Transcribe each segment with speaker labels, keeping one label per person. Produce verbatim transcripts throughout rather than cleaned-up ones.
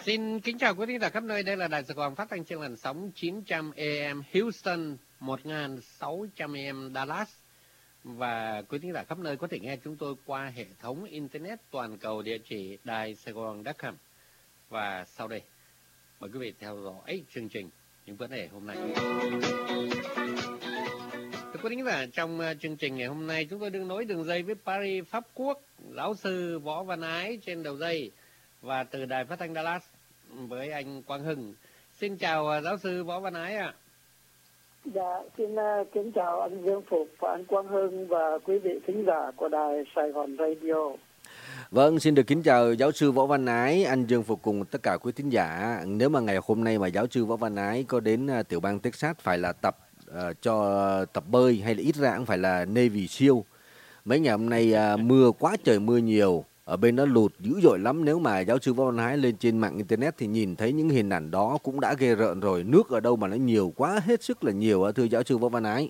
Speaker 1: Xin kính chào quý thính giả khắp nơi. Đây là Đài Sài Gòn phát thanh trên làn sóng chín trăm A M Houston, một nghìn sáu trăm A M Dallas. Và quý thính giả khắp nơi có thể nghe chúng tôi qua hệ thống Internet toàn cầu địa chỉ đài sài gòn chấm com. Và sau đây, mời quý vị theo dõi chương trình những vấn đề hôm nay. Thưa quý thính giả, trong chương trình ngày hôm nay chúng tôi đương nối đường dây với Paris, Pháp Quốc, giáo sư Võ Văn Ái trên đầu dây. Và từ Đài Phát thanh Dallas với anh Quang Hưng. Xin chào giáo sư Võ Văn Ái ạ. À.
Speaker 2: Dạ, xin uh, kính chào anh Dương Phục và anh Quang Hưng và quý vị thính giả của Đài Sài Gòn Radio.
Speaker 3: Vâng, xin được kính chào giáo sư Võ Văn Ái, anh Dương Phục cùng tất cả quý thính giả. Nếu mà ngày hôm nay mà giáo sư Võ Văn Ái có đến uh, tiểu bang Texas phải là tập uh, cho tập bơi hay là ít ra cũng phải là Navy SEAL. Mấy ngày hôm nay uh, mưa quá trời mưa nhiều. Ở bên đó lụt dữ dội lắm. Nếu mà giáo sư Võ Văn Ái lên trên mạng Internet thì nhìn thấy những hình ảnh đó cũng đã ghê rợn rồi. Nước ở đâu mà nó nhiều quá, hết sức là nhiều, thưa giáo sư Võ Văn Ái.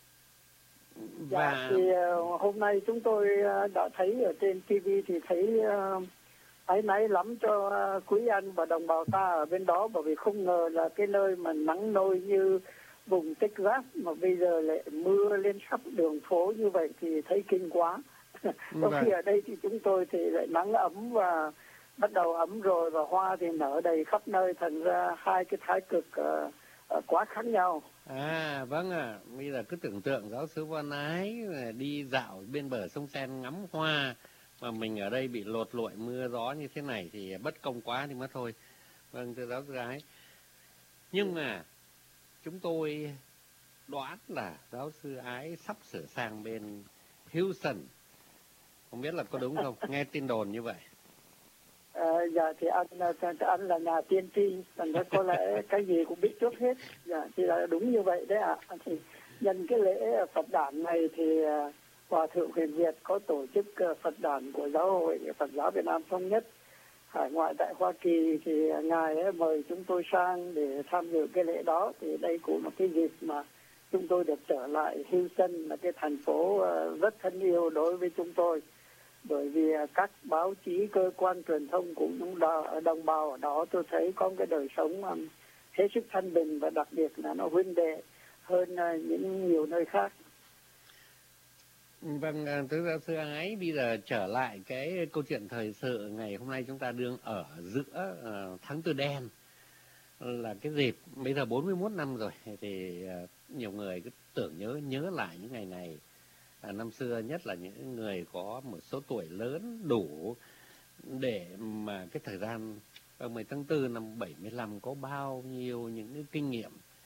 Speaker 2: Dạ, và... thì uh, hôm nay chúng tôi uh, đã thấy ở trên ti vi thì thấy uh, áy náy lắm cho uh, quý anh và đồng bào ta ở bên đó. Bởi vì không ngờ là cái nơi mà nắng nôi như vùng Texas mà bây giờ lại mưa lên khắp đường phố như vậy thì thấy kinh quá. Trong khi ở đây thì chúng tôi thì lại nắng ấm và bắt đầu ấm rồi và hoa thì nở đầy khắp nơi, thành ra hai cái thái cực uh, uh, quá khác nhau.
Speaker 1: À vâng ạ, à. Bây giờ cứ tưởng tượng giáo sư Văn Ái đi dạo bên bờ sông Sen ngắm hoa mà mình ở đây bị lột lội mưa gió như thế này thì bất công quá đi mất thôi. Vâng thưa giáo sư Ái. Nhưng mà chúng tôi đoán là giáo sư Ái sắp sửa sang bên Houston. Không biết là có đúng không? Nghe tin đồn như vậy.
Speaker 2: À, dạ thì anh, anh là nhà tiên tri, thành ra có lẽ cái gì cũng biết trước hết. Dạ thì là đúng như vậy đấy ạ. À. Thì nhân cái lễ Phật đản này thì uh, Hòa thượng Huyền Việt có tổ chức uh, Phật đản của Giáo hội Phật giáo Việt Nam Thống nhất hải ngoại tại Hoa Kỳ, thì uh, ngài ấy mời chúng tôi sang để tham dự cái lễ đó. Thì đây cũng là cái dịp mà chúng tôi được trở lại Houston, là cái thành phố uh, rất thân yêu đối với chúng tôi. Bởi vì các báo chí, cơ quan truyền thông cũng ở đồng bào ở đó tôi thấy có cái đời sống um, hết sức thanh bình và đặc biệt là nó huynh đệ hơn uh, những nhiều nơi khác.
Speaker 1: Vâng, thưa giáo sư Ái, bây giờ trở lại cái câu chuyện thời sự ngày hôm nay chúng ta đương ở giữa uh, tháng tư đen, là cái dịp bây giờ bốn mươi mốt năm rồi thì uh, nhiều người cứ tưởng nhớ nhớ lại những ngày này. À, năm xưa nhất là những người có một số tuổi lớn đủ để mà cái thời gian ba mươi tháng tư năm bảy mươi lăm có bao nhiêu những cái kinh nghiệm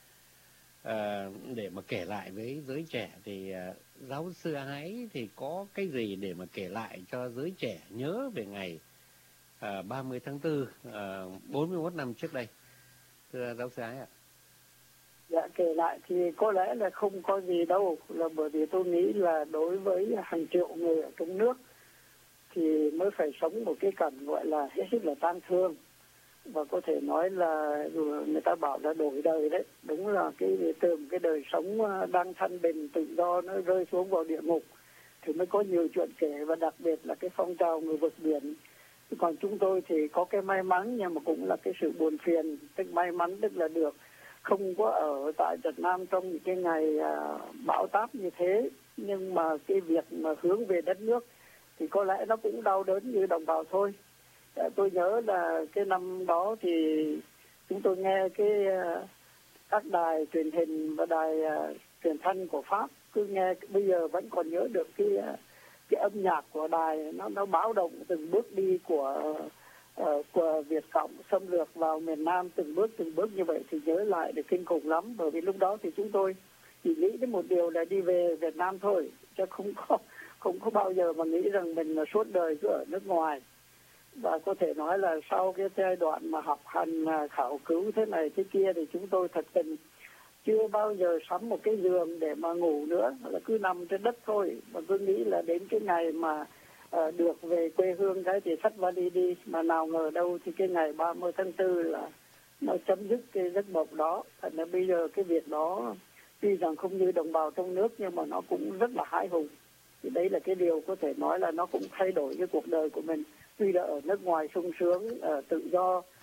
Speaker 1: à, để mà kể lại với giới trẻ. Thì à, giáo sư Ái thì có cái gì để mà kể lại cho giới trẻ nhớ về ngày à, ba mươi tháng tư à, bốn mươi mốt năm trước đây, thưa giáo sư Ái ạ?
Speaker 2: Dạ, kể lại thì có lẽ là không có gì đâu, là bởi vì tôi nghĩ là đối với hàng triệu người ở trong nước thì mới phải sống một cái cảnh gọi là hết sức là tang thương. Và có thể nói là người ta bảo là đổi đời đấy, đúng là cái từ cái đời sống đang thanh bình tự do nó rơi xuống vào địa ngục thì mới có nhiều chuyện kể, và đặc biệt là cái phong trào người vượt biển. Còn chúng tôi thì có cái may mắn nhưng mà cũng là cái sự buồn phiền, tức may mắn tức là được không có ở tại Việt Nam trong những cái ngày à, bão táp như thế, nhưng mà cái việc mà hướng về đất nước thì có lẽ nó cũng đau đớn như đồng bào thôi. À, tôi nhớ là cái năm đó thì chúng tôi nghe cái à, các đài truyền hình và đài à, truyền thanh của Pháp, cứ nghe bây giờ vẫn còn nhớ được cái à, cái âm nhạc của đài, nó nó báo động từng bước đi của Uh, của Việt Cộng xâm lược vào miền Nam từng bước từng bước như vậy thì nhớ lại để kinh khủng lắm. Bởi vì lúc đó thì chúng tôi chỉ nghĩ đến một điều là đi về Việt Nam thôi, chứ không có không có bao giờ mà nghĩ rằng mình là suốt đời cứ ở nước ngoài. Và có thể nói là sau cái giai đoạn mà học hành khảo cứu thế này thế kia thì chúng tôi thật tình chưa bao giờ sắm một cái giường để mà ngủ nữa, là cứ nằm trên đất thôi. Và cứ nghĩ là đến cái ngày mà À, được về quê hương cái thì xách vali đi, mà nào ngờ đâu thì cái ngày ba mươi tháng tư là nó chấm dứt cái giấc mộng đó. Thành ra bây giờ cái việc đó tuy rằng không như đồng bào trong nước nhưng mà nó cũng rất là hãi hùng. Thì đấy là cái điều có thể nói là nó cũng thay đổi cái cuộc đời của mình. Tuy là ở nước ngoài sung sướng, uh, tự do,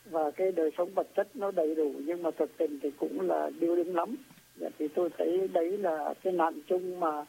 Speaker 2: và cái đời sống vật chất nó đầy đủ, nhưng mà thực tình thì cũng là điêu đứng lắm. Dạ, thì tôi thấy đấy là cái nạn chung mà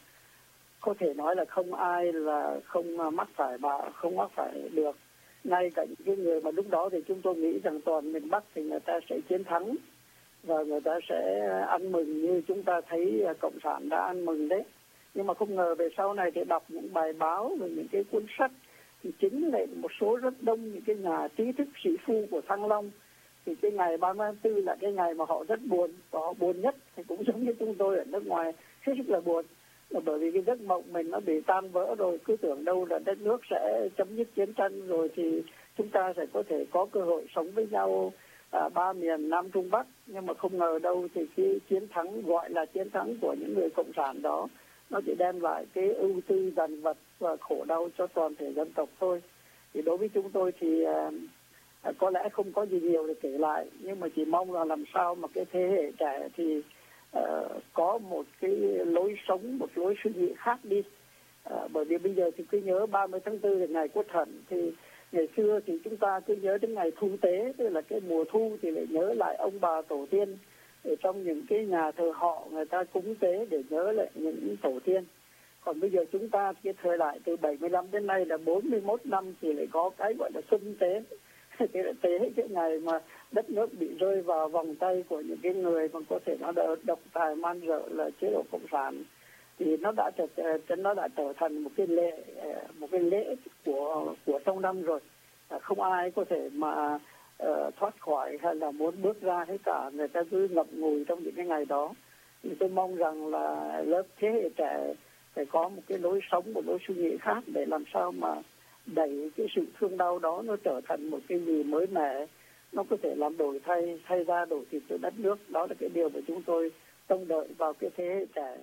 Speaker 2: có thể nói là không ai là không mắc phải và không mắc phải được. Ngay cả những cái người mà lúc đó thì chúng tôi nghĩ rằng toàn miền Bắc thì người ta sẽ chiến thắng và người ta sẽ ăn mừng như chúng ta thấy Cộng sản đã ăn mừng đấy. Nhưng mà không ngờ về sau này thì đọc những bài báo và những cái cuốn sách thì chính lại một số rất đông những cái nhà trí thức sĩ phu của Thăng Long thì cái ngày ba mươi tháng tư là cái ngày mà họ rất buồn, và họ buồn nhất thì cũng giống như chúng tôi ở nước ngoài, hết sức là buồn, là bởi vì cái giấc mộng mình nó bị tan vỡ rồi, cứ tưởng đâu là đất nước sẽ chấm dứt chiến tranh rồi thì chúng ta sẽ có thể có cơ hội sống với nhau à, ba miền Nam Trung Bắc. Nhưng mà không ngờ đâu thì cái chiến thắng gọi là chiến thắng của những người cộng sản đó nó chỉ đem lại cái ưu tư dằn vặt và khổ đau cho toàn thể dân tộc thôi. Thì đối với chúng tôi thì à, à, có lẽ không có gì nhiều để kể lại, nhưng mà chỉ mong là làm sao mà cái thế hệ trẻ thì à, có một cái lối sống, một lối suy nghĩ khác đi. À, bởi vì bây giờ thì cứ nhớ ba mươi tháng tư là ngày Quốc Hận, thì ngày xưa thì chúng ta cứ nhớ đến ngày thu tế, tức là cái mùa thu thì lại nhớ lại ông bà tổ tiên. Ở trong những cái nhà thờ họ người ta cúng tế để nhớ lại những tổ tiên. Còn bây giờ chúng ta cái thời đại từ bảy mươi lăm đến nay là bốn mươi mốt năm thì lại có cái gọi là xuân tế. Cái là tế cái ngày mà đất nước bị rơi vào vòng tay của những cái người mà có thể nó độc tài man rợ là chế độ cộng sản, thì nó đã trở nó đã trở thành một cái lễ một cái lễ của của trong năm rồi. Không ai có thể mà uh, thoát khỏi hay là muốn bước ra hết cả, người ta cứ ngậm ngùi trong những cái ngày đó. Thì tôi mong rằng là lớp thế hệ trẻ phải có một cái lối sống, một lối suy nghĩ khác để làm sao mà đẩy cái sự thương đau đó nó trở thành một cái gì mới mẻ, nó có thể làm đổi thay thay ra đổi thịt cho đất nước. Đó là cái điều mà chúng tôi trông đợi vào cái thế hệ trẻ.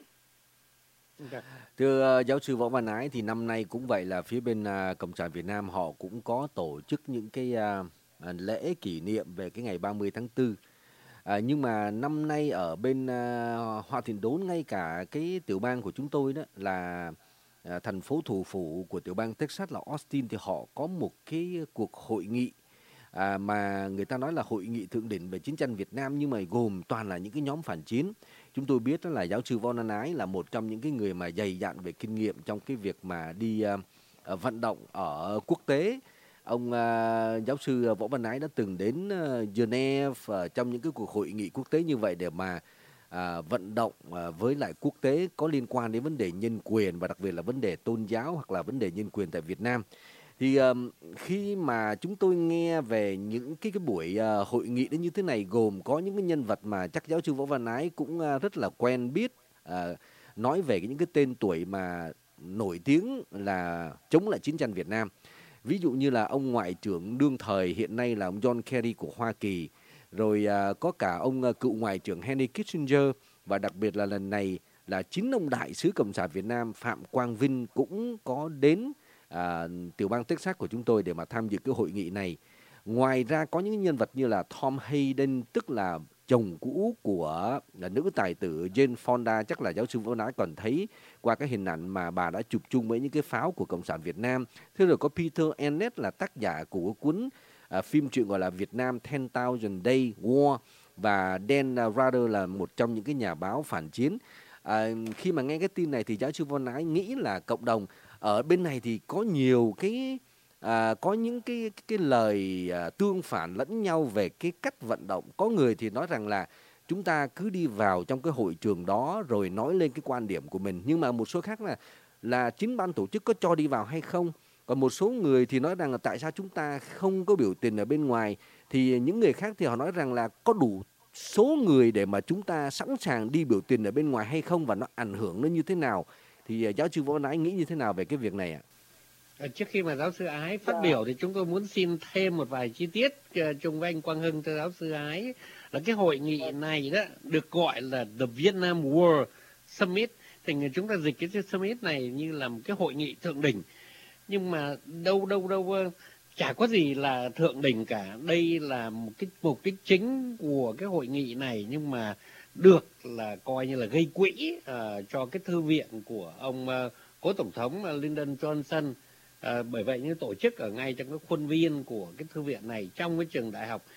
Speaker 3: Thưa uh, giáo sư Võ Văn Ái, thì năm nay cũng vậy, là phía bên uh, Cộng sản Việt Nam họ cũng có tổ chức những cái uh, lễ kỷ niệm về cái ngày ba mươi tháng tư. À, nhưng mà năm nay ở bên uh, Hoa Thịnh Đốn, ngay cả cái tiểu bang của chúng tôi đó là uh, thành phố thủ phủ của tiểu bang Texas là Austin, thì họ có một cái cuộc hội nghị à, mà người ta nói là hội nghị thượng đỉnh về chiến tranh Việt Nam, nhưng mà gồm toàn là những cái nhóm phản chiến. Chúng tôi biết đó là giáo sư Võ Văn Ái là một trong những cái người mà dày dặn về kinh nghiệm trong cái việc mà đi uh, vận động ở quốc tế. Ông uh, giáo sư Võ Văn Ái đã từng đến uh, Geneva uh, trong những cái cuộc hội nghị quốc tế như vậy để mà uh, vận động uh, với lại quốc tế có liên quan đến vấn đề nhân quyền và đặc biệt là vấn đề tôn giáo hoặc là vấn đề nhân quyền tại Việt Nam. Thì uh, khi mà chúng tôi nghe về những cái cái buổi uh, hội nghị đến như thế này, gồm có những cái nhân vật mà chắc giáo sư Võ Văn Ái cũng uh, rất là quen biết, uh, nói về những cái tên tuổi mà nổi tiếng là chống lại chiến tranh Việt Nam. Ví dụ như là ông Ngoại trưởng đương thời hiện nay là ông John Kerry của Hoa Kỳ, rồi uh, có cả ông uh, cựu Ngoại trưởng Henry Kissinger, và đặc biệt là lần này là chính ông Đại sứ Cộng sản Việt Nam Phạm Quang Vinh cũng có đến À, tiểu bang Texas của chúng tôi để mà tham dự cái hội nghị này. Ngoài ra có những nhân vật như là Tom Hayden, tức là chồng cũ của là nữ tài tử Jane Fonda, chắc là giáo sư Võ Văn Ái còn thấy qua cái hình ảnh mà bà đã chụp chung với những cái pháo của Cộng sản Việt Nam. Thế rồi có Peter Ennet là tác giả của cuốn à, phim truyện gọi là Việt Nam ten thousand Day War, và Dan Rather là một trong những cái nhà báo phản chiến. À, khi mà nghe cái tin này thì giáo sư Võ Văn Ái nghĩ là cộng đồng ở bên này thì có nhiều cái à, có những cái cái, cái lời à, tương phản lẫn nhau về cái cách vận động. Có người thì nói rằng là chúng ta cứ đi vào trong cái hội trường đó rồi nói lên cái quan điểm của mình, nhưng mà một số khác là là chính ban tổ chức có cho đi vào hay không. Còn một số người thì nói rằng là tại sao chúng ta không có biểu tình ở bên ngoài, thì những người khác thì họ nói rằng là có đủ số người để mà chúng ta sẵn sàng đi biểu tình ở bên ngoài hay không, và nó ảnh hưởng nó như thế nào. Thì uh, giáo sư Võ Văn Ái nghĩ như thế nào về cái việc này ạ?
Speaker 1: À, trước khi mà giáo sư Ái phát yeah. biểu thì chúng tôi muốn xin thêm một vài chi tiết uh, chung với anh Quang Hưng. Thưa giáo sư Ái, là cái hội nghị này đó được gọi là The Vietnam War Summit. Thì chúng ta dịch cái summit này như là một cái hội nghị thượng đỉnh, nhưng mà đâu đâu đâu chả có gì là thượng đỉnh cả. Đây là một cái mục đích chính của cái hội nghị này, nhưng mà được là coi như là gây quỹ uh, cho cái thư viện của ông uh, cố tổng thống uh, Lyndon Johnson. Uh, bởi vậy như tổ chức ở ngay trong cái khuôn viên của cái thư viện này trong cái trường đại học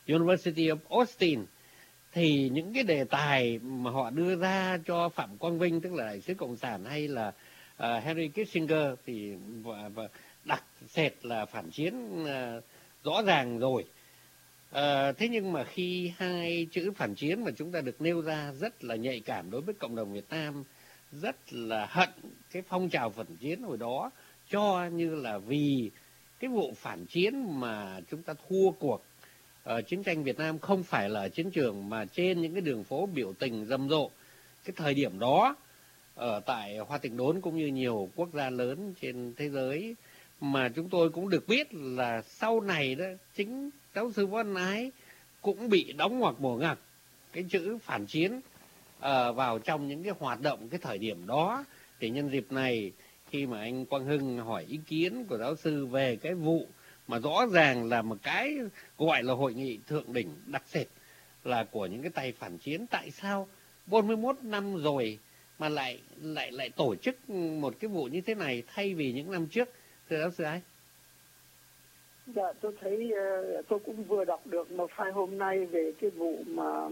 Speaker 1: University of Austin, thì những cái đề tài mà họ đưa ra cho Phạm Quang Vinh, tức là đại sứ cộng sản, hay là uh, Henry Kissinger thì và, và đặc sệt là phản chiến uh, rõ ràng rồi. À, thế nhưng mà khi hai chữ phản chiến mà chúng ta được nêu ra rất là nhạy cảm đối với cộng đồng Việt Nam, rất là hận cái phong trào phản chiến hồi đó, cho như là vì cái vụ phản chiến mà chúng ta thua cuộc ở chiến tranh Việt Nam không phải là ở chiến trường mà trên những cái đường phố biểu tình rầm rộ. Cái thời điểm đó ở tại Hoa Tịnh Đốn cũng như nhiều quốc gia lớn trên thế giới, mà chúng tôi cũng được biết là sau này đó chính giáo sư Võ Văn Ái cũng bị đóng ngoặc bổ ngặc cái chữ phản chiến uh, vào trong những cái hoạt động cái thời điểm đó. Thì nhân dịp này, khi mà anh Quang Hưng hỏi ý kiến của giáo sư về cái vụ mà rõ ràng là một cái gọi là hội nghị thượng đỉnh đặc sệt là của những cái tay phản chiến, tại sao bốn mươi mốt năm rồi mà lại lại lại tổ chức một cái vụ như thế này thay vì những năm trước, thưa giáo sư Ái?
Speaker 2: Dạ, tôi thấy tôi cũng vừa đọc được một file hôm nay về cái vụ mà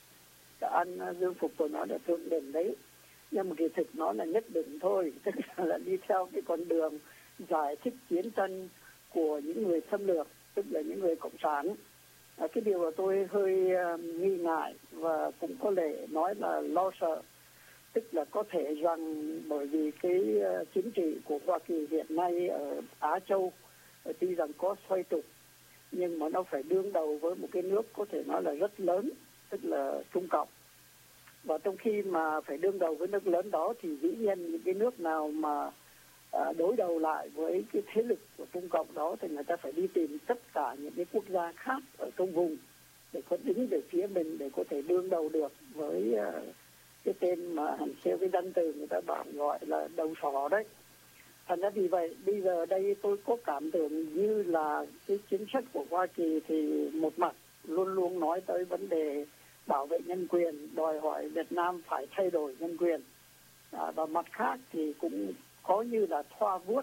Speaker 2: anh Dương Phục vừa nói là thượng đỉnh đấy, nhưng mà kỳ thực nó là nhất định thôi, tức là đi theo cái con đường giải thích chiến tranh của những người xâm lược, tức là những người cộng sản. À, cái điều mà tôi hơi uh, nghi ngại và cũng có thể nói là lo sợ, tức là có thể rằng bởi vì cái uh, chính trị của Hoa Kỳ hiện nay ở Á Châu tuy rằng có xoay trục, nhưng mà nó phải đương đầu với một cái nước có thể nói là rất lớn, tức là Trung Cộng. Và trong khi mà phải đương đầu với nước lớn đó thì dĩ nhiên những cái nước nào mà à, đối đầu lại với cái thế lực của Trung Cộng đó thì người ta phải đi tìm tất cả những cái quốc gia khác ở trong vùng để có đứng về phía mình, để có thể đương đầu được với à, cái tên mà hẳn theo cái danh từ người ta bảo gọi là đầu sỏ đấy. Thành ra vì vậy bây giờ đây tôi có cảm tưởng như là cái chính sách của Hoa Kỳ thì một mặt luôn luôn nói tới vấn đề bảo vệ nhân quyền, đòi hỏi Việt Nam phải thay đổi nhân quyền, à, và mặt khác thì cũng có như là thoa vuốt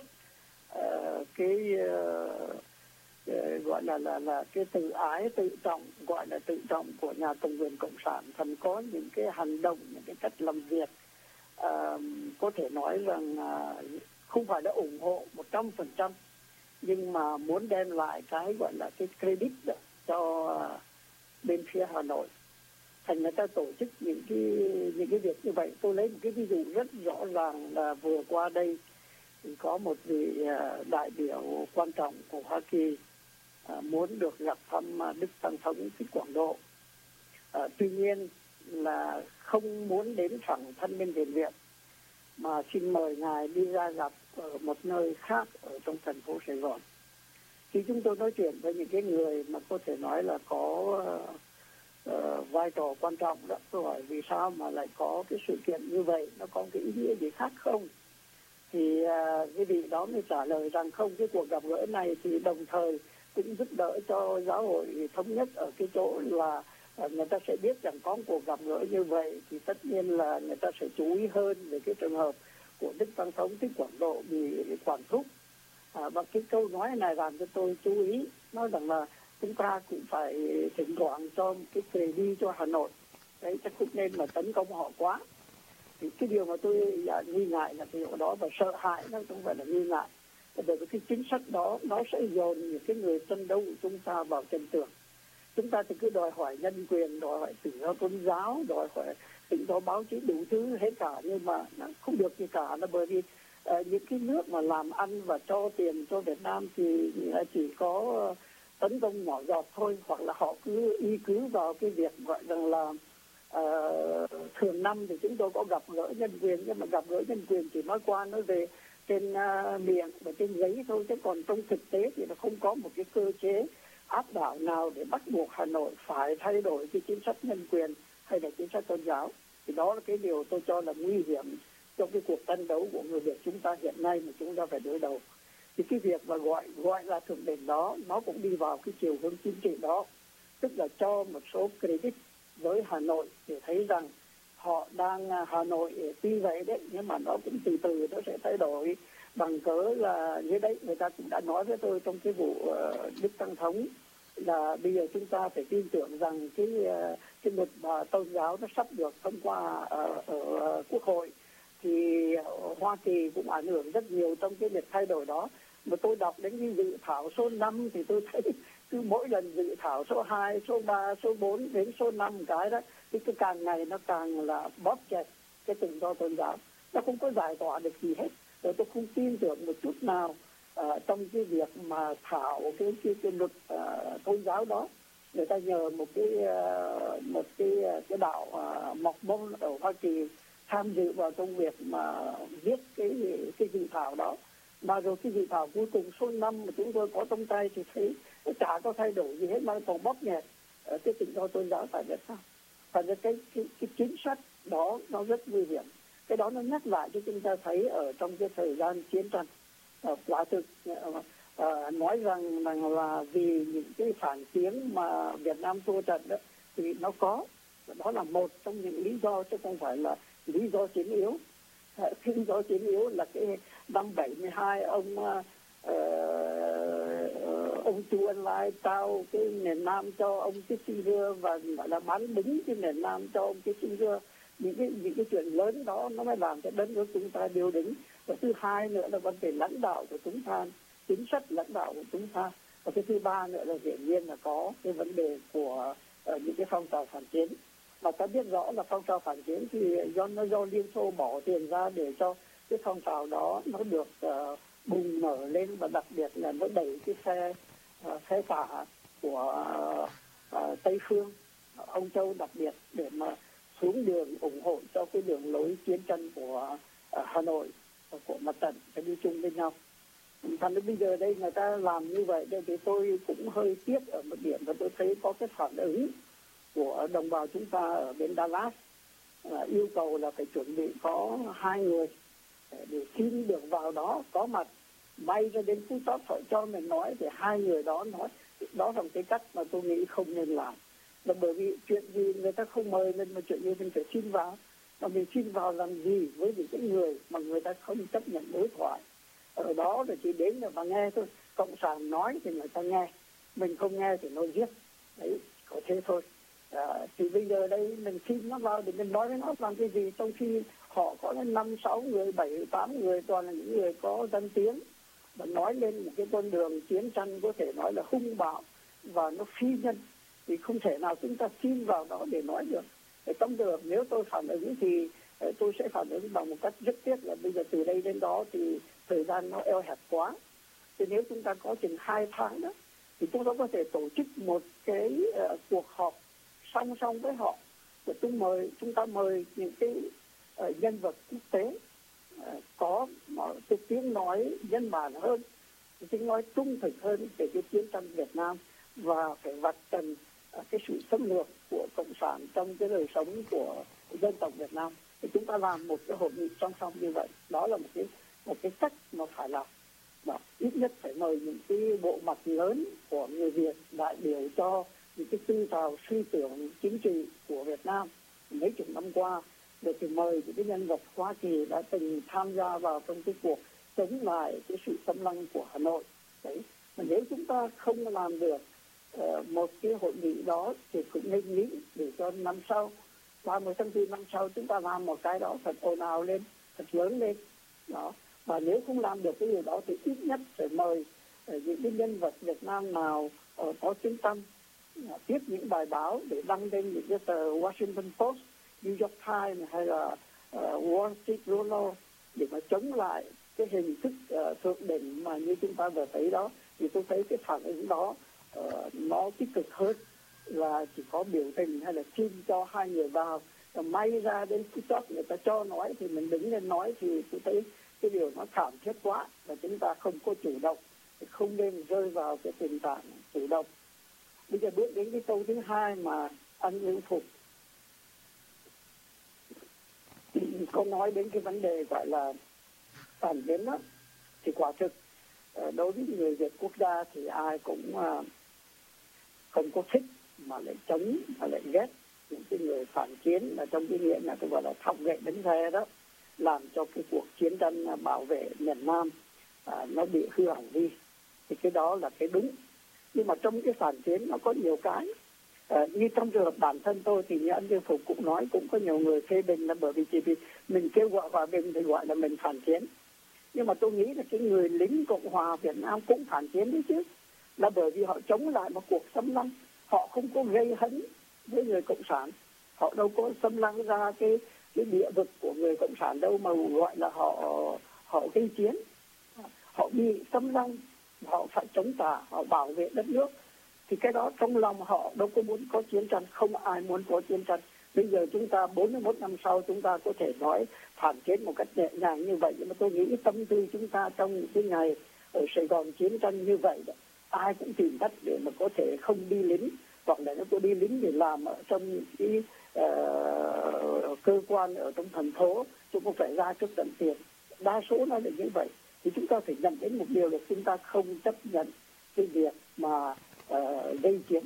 Speaker 2: uh, cái uh, uh, gọi là là là cái tự ái tự trọng, gọi là tự trọng của nhà cầm quyền cộng sản, thành có những cái hành động, những cái cách làm việc uh, có thể nói rằng uh, không phải là ủng hộ một trăm phần trăm, nhưng mà muốn đem lại cái gọi là cái credit đó cho uh, bên phía Hà Nội. Thành người ta tổ chức những cái những cái việc như vậy. Tôi lấy một cái ví dụ rất rõ ràng là vừa qua đây thì có một vị uh, đại biểu quan trọng của Hoa Kỳ uh, muốn được gặp thăm uh, Đức Tăng Thống Thích Quảng Độ. Uh, tuy nhiên là không muốn đến thẳng thân nhân viện viện, mà xin mời ngài đi ra gặp ở một nơi khác ở trong thành phố Sài Gòn. Khi chúng tôi nói chuyện với những cái người mà có thể nói là có uh, uh, vai trò quan trọng đó, tôi hỏi vì sao mà lại có cái sự kiện như vậy, nó có cái ý nghĩa gì khác không? Thì uh, cái vị đó mới trả lời rằng không, cái cuộc gặp gỡ này thì đồng thời cũng giúp đỡ cho giáo hội thống nhất ở cái chỗ là người ta sẽ biết rằng có một cuộc gặp gỡ như vậy thì tất nhiên là người ta sẽ chú ý hơn về cái trường hợp của Đức Tăng Thống Thích Quảng Độ bị quản thúc. À, và cái câu nói này làm cho tôi chú ý, nói rằng là chúng ta cũng phải thỉnh thoảng cho một cái credit cho Hà Nội, đấy, chắc không nên mà tấn công họ quá. Thì cái điều mà tôi dạ, nghi ngại là cái điều đó, và sợ hãi nó không phải là nghi ngại, bởi vì cái chính sách đó nó sẽ dồn những cái người tranh đấu của chúng ta vào chân tường. Chúng ta thì cứ đòi hỏi nhân quyền, đòi hỏi tự do tôn giáo, đòi hỏi tự do báo chí, đủ thứ hết cả, nhưng mà nó không được gì cả, là bởi vì uh, những cái nước mà làm ăn và cho tiền cho Việt Nam thì chỉ có uh, tấn công nhỏ giọt thôi, hoặc là họ cứ y cứ vào cái việc gọi rằng là uh, thường năm thì chúng tôi có gặp gỡ nhân quyền, nhưng mà gặp gỡ nhân quyền chỉ nói qua nói về trên uh, miệng và trên giấy thôi, chứ còn trong thực tế thì nó không có một cái cơ chế áp đảo nào để bắt buộc Hà Nội phải thay đổi cái chính sách nhân quyền hay là chính sách tôn giáo. Thì đó là cái điều tôi cho là nguy hiểm trong cái cuộc tranh đấu của người Việt chúng ta hiện nay mà chúng ta phải đối đầu. Thì cái việc mà gọi gọi là thượng đỉnh đó nó cũng đi vào cái chiều hướng chính trị đó, tức là cho một số credit với Hà Nội để thấy rằng họ đang Hà Nội tuy vậy đấy, nhưng mà nó cũng từ từ nó sẽ thay đổi, bằng cớ là như đấy người ta cũng đã nói với tôi trong cái vụ uh, Đức Tăng Thống là bây giờ chúng ta phải tin tưởng rằng cái cái luật uh, tôn giáo nó sắp được thông qua ở, ở Quốc hội, thì Hoa Kỳ cũng ảnh hưởng rất nhiều trong cái việc thay đổi đó. Mà tôi đọc đến cái dự thảo số năm thì tôi thấy cứ mỗi lần dự thảo số hai, số ba, số bốn đến số năm cái đó, thì cái càng ngày nó càng là bóp chặt cái tự do tôn giáo, nó không có giải tỏa được gì hết. Rồi tôi không tin tưởng một chút nào uh, trong cái việc mà thảo cái cái, cái luật uh, tôn giáo đó. Người ta nhờ một cái uh, một cái cái đạo uh, mọc mông ở Hoa Kỳ tham dự vào trong việc mà viết cái cái dự thảo đó. Mà rồi cái dự thảo cuối cùng số năm mà chúng tôi có trong tay thì thấy nó chả có thay đổi gì hết, mà còn bóp nghẹt ở cái tự do tôn giáo tại Việt Nam. Và cái, cái, cái chính sách đó nó rất nguy hiểm. Cái đó nó nhắc lại cho chúng ta thấy ở trong cái thời gian chiến tranh. Quả thực uh, nói rằng, rằng là vì những cái phản chiến mà Việt Nam thua trận đó, thì nó có. Đó là một trong những lý do, chứ không phải là lý do chiến yếu. Uh, cái lý do chiến yếu là cái năm bảy mươi hai ông uh, uh, ông Chu Ân Lai trao cái miền Nam cho ông Kissinger và gọi là bán đứng cái miền Nam cho ông Kissinger. Những cái những cái chuyện lớn đó nó mới làm cho đất nước chúng ta điều đứng. Và thứ hai nữa là vấn đề lãnh đạo của chúng ta, chính sách lãnh đạo của chúng ta. Và cái thứ ba nữa là hiển nhiên là có cái vấn đề của uh, những cái phong trào phản chiến. Mà ta biết rõ là phong trào phản chiến thì do nó do Liên Xô bỏ tiền ra để cho cái phong trào đó nó được uh, bùng nở lên, và đặc biệt là nó đẩy cái xe uh, xe tả của uh, uh, Tây phương, uh, ông Châu đặc biệt, để mà xuống đường ủng hộ cho cái đường lối chiến tranh của uh, Hà Nội và của mặt trận phải đi chung với nhau. Thành đến bây giờ đây người ta làm như vậy đây thì tôi cũng hơi tiếc ở một điểm, và tôi thấy có cái phản ứng của đồng bào chúng ta ở bên Dallas là yêu cầu là phải chuẩn bị có hai người để xin được vào đó có mặt, bay ra đến Phú Quốc phải cho mình nói, thì hai người đó nói. Đó là một cái cách mà tôi nghĩ không nên làm. Là bởi vì chuyện gì người ta không mời mình, mà chuyện gì mình phải xin vào. Mà mình xin vào làm gì với những cái người mà người ta không chấp nhận đối thoại. Ở đó là chỉ đến là mà nghe thôi. Cộng sản nói thì người ta nghe, mình không nghe thì nó giết. Đấy, có thế thôi. À, thì bây giờ đây mình xin nó vào để mình nói với nó làm cái gì, trong khi họ có đến năm sáu người, bảy tám người, toàn là những người có danh tiếng, và nói lên một cái con đường chiến tranh có thể nói là hung bạo và nó phi nhân, thì không thể nào chúng ta xin vào đó để nói được. Để trong trường hợp nếu tôi phản ứng thì tôi sẽ phản ứng bằng một cách rất tiếc là bây giờ từ đây đến đó thì thời gian nó eo hẹp quá. Thì nếu chúng ta có chừng hai tháng đó thì chúng ta có thể tổ chức một cái uh, cuộc họp song song với họ, và chúng mời chúng ta mời những cái uh, nhân vật quốc tế uh, có cái tiếng nói nhân bản hơn, tiếng nói trung thực hơn về cái chiến tranh Việt Nam, và phải vạch trần uh, cái sự xâm lược của cộng sản trong cái đời sống của dân tộc Việt Nam. Thì chúng ta làm một cái hội nghị song song như vậy, đó là một cái một cái cách mà phải làm. Đó, ít nhất phải mời những cái bộ mặt lớn của người Việt đại biểu cho những cái tư trào suy tưởng chính trị của Việt Nam mấy chục năm qua, để thì mời những cái nhân vật Hoa Kỳ đã từng tham gia vào trong cái cuộc chống lại cái sự xâm lăng của Hà Nội. Đấy, mà nếu chúng ta không làm được uh, một cái hội nghị đó thì cũng nên nghĩ để cho năm sau, ba mươi tháng tư năm sau chúng ta làm một cái đó thật ồn ào lên, thật lớn lên. Đó. Và nếu không làm được cái điều đó thì ít nhất phải mời uh, những cái nhân vật Việt Nam nào uh, có tiếng tăm uh, viết những bài báo để đăng lên những cái tờ Washington Post, New York Times hay là uh, Wall Street Journal, để mà chống lại cái hình thức uh, thượng đỉnh mà như chúng ta vừa thấy đó. Thì tôi thấy cái phản ứng đó uh, nó tích cực hơn là chỉ có biểu tình hay là xin cho hai người vào, và may ra đến phút chót người ta cho nói thì mình đứng lên nói, thì tôi thấy cái điều nó thảm thiết quá, và chúng ta không có chủ động, thì không nên rơi vào cái tình trạng chủ động. Bây giờ bước đến cái câu thứ hai mà anh Lương Phục có nói đến cái vấn đề gọi là phản biến đó, thì quả thực đối với người Việt quốc gia thì ai cũng không có thích mà lại chống mà lại ghét những cái người phản chiến, là trong cái nghĩa là tôi gọi là thọc gậy đánh xe đó, làm cho cái cuộc chiến tranh bảo vệ miền Nam à, nó bị hư hỏng đi. Thì cái đó là cái đúng. Nhưng mà trong cái phản chiến nó có nhiều cái. À, như trong trường hợp bản thân tôi thì như anh Dương Phục cũng nói, cũng có nhiều người phê bình là bởi vì chỉ vì mình kêu gọi hòa bình thì gọi là mình phản chiến. Nhưng mà tôi nghĩ là cái người lính Cộng hòa Việt Nam cũng phản chiến đấy chứ, là bởi vì họ chống lại một cuộc xâm lăng. Họ không có gây hấn với người Cộng sản, họ đâu có xâm lăng ra cái cái địa vực của người Cộng sản đâu mà gọi là họ họ gây chiến. Họ bị xâm lăng, họ phải chống trả, họ bảo vệ đất nước. Thì cái đó trong lòng họ đâu có muốn có chiến tranh, không ai muốn có chiến tranh. Bây giờ chúng ta bốn mươi mốt năm sau chúng ta có thể nói phản chiến một cách nhẹ nhàng như vậy, nhưng mà tôi nghĩ tâm tư chúng ta trong những cái ngày ở Sài Gòn chiến tranh như vậy đó, ai cũng tìm cách để mà có thể không đi lính, hoặc là nó có đi lính để làm ở trong những cái uh, cơ quan ở trong thành phố, chúng không phải ra trước tận tiền. Đa số nó là như vậy. Thì chúng ta phải nhận đến một điều là chúng ta không chấp nhận cái việc mà uh, gây chiến.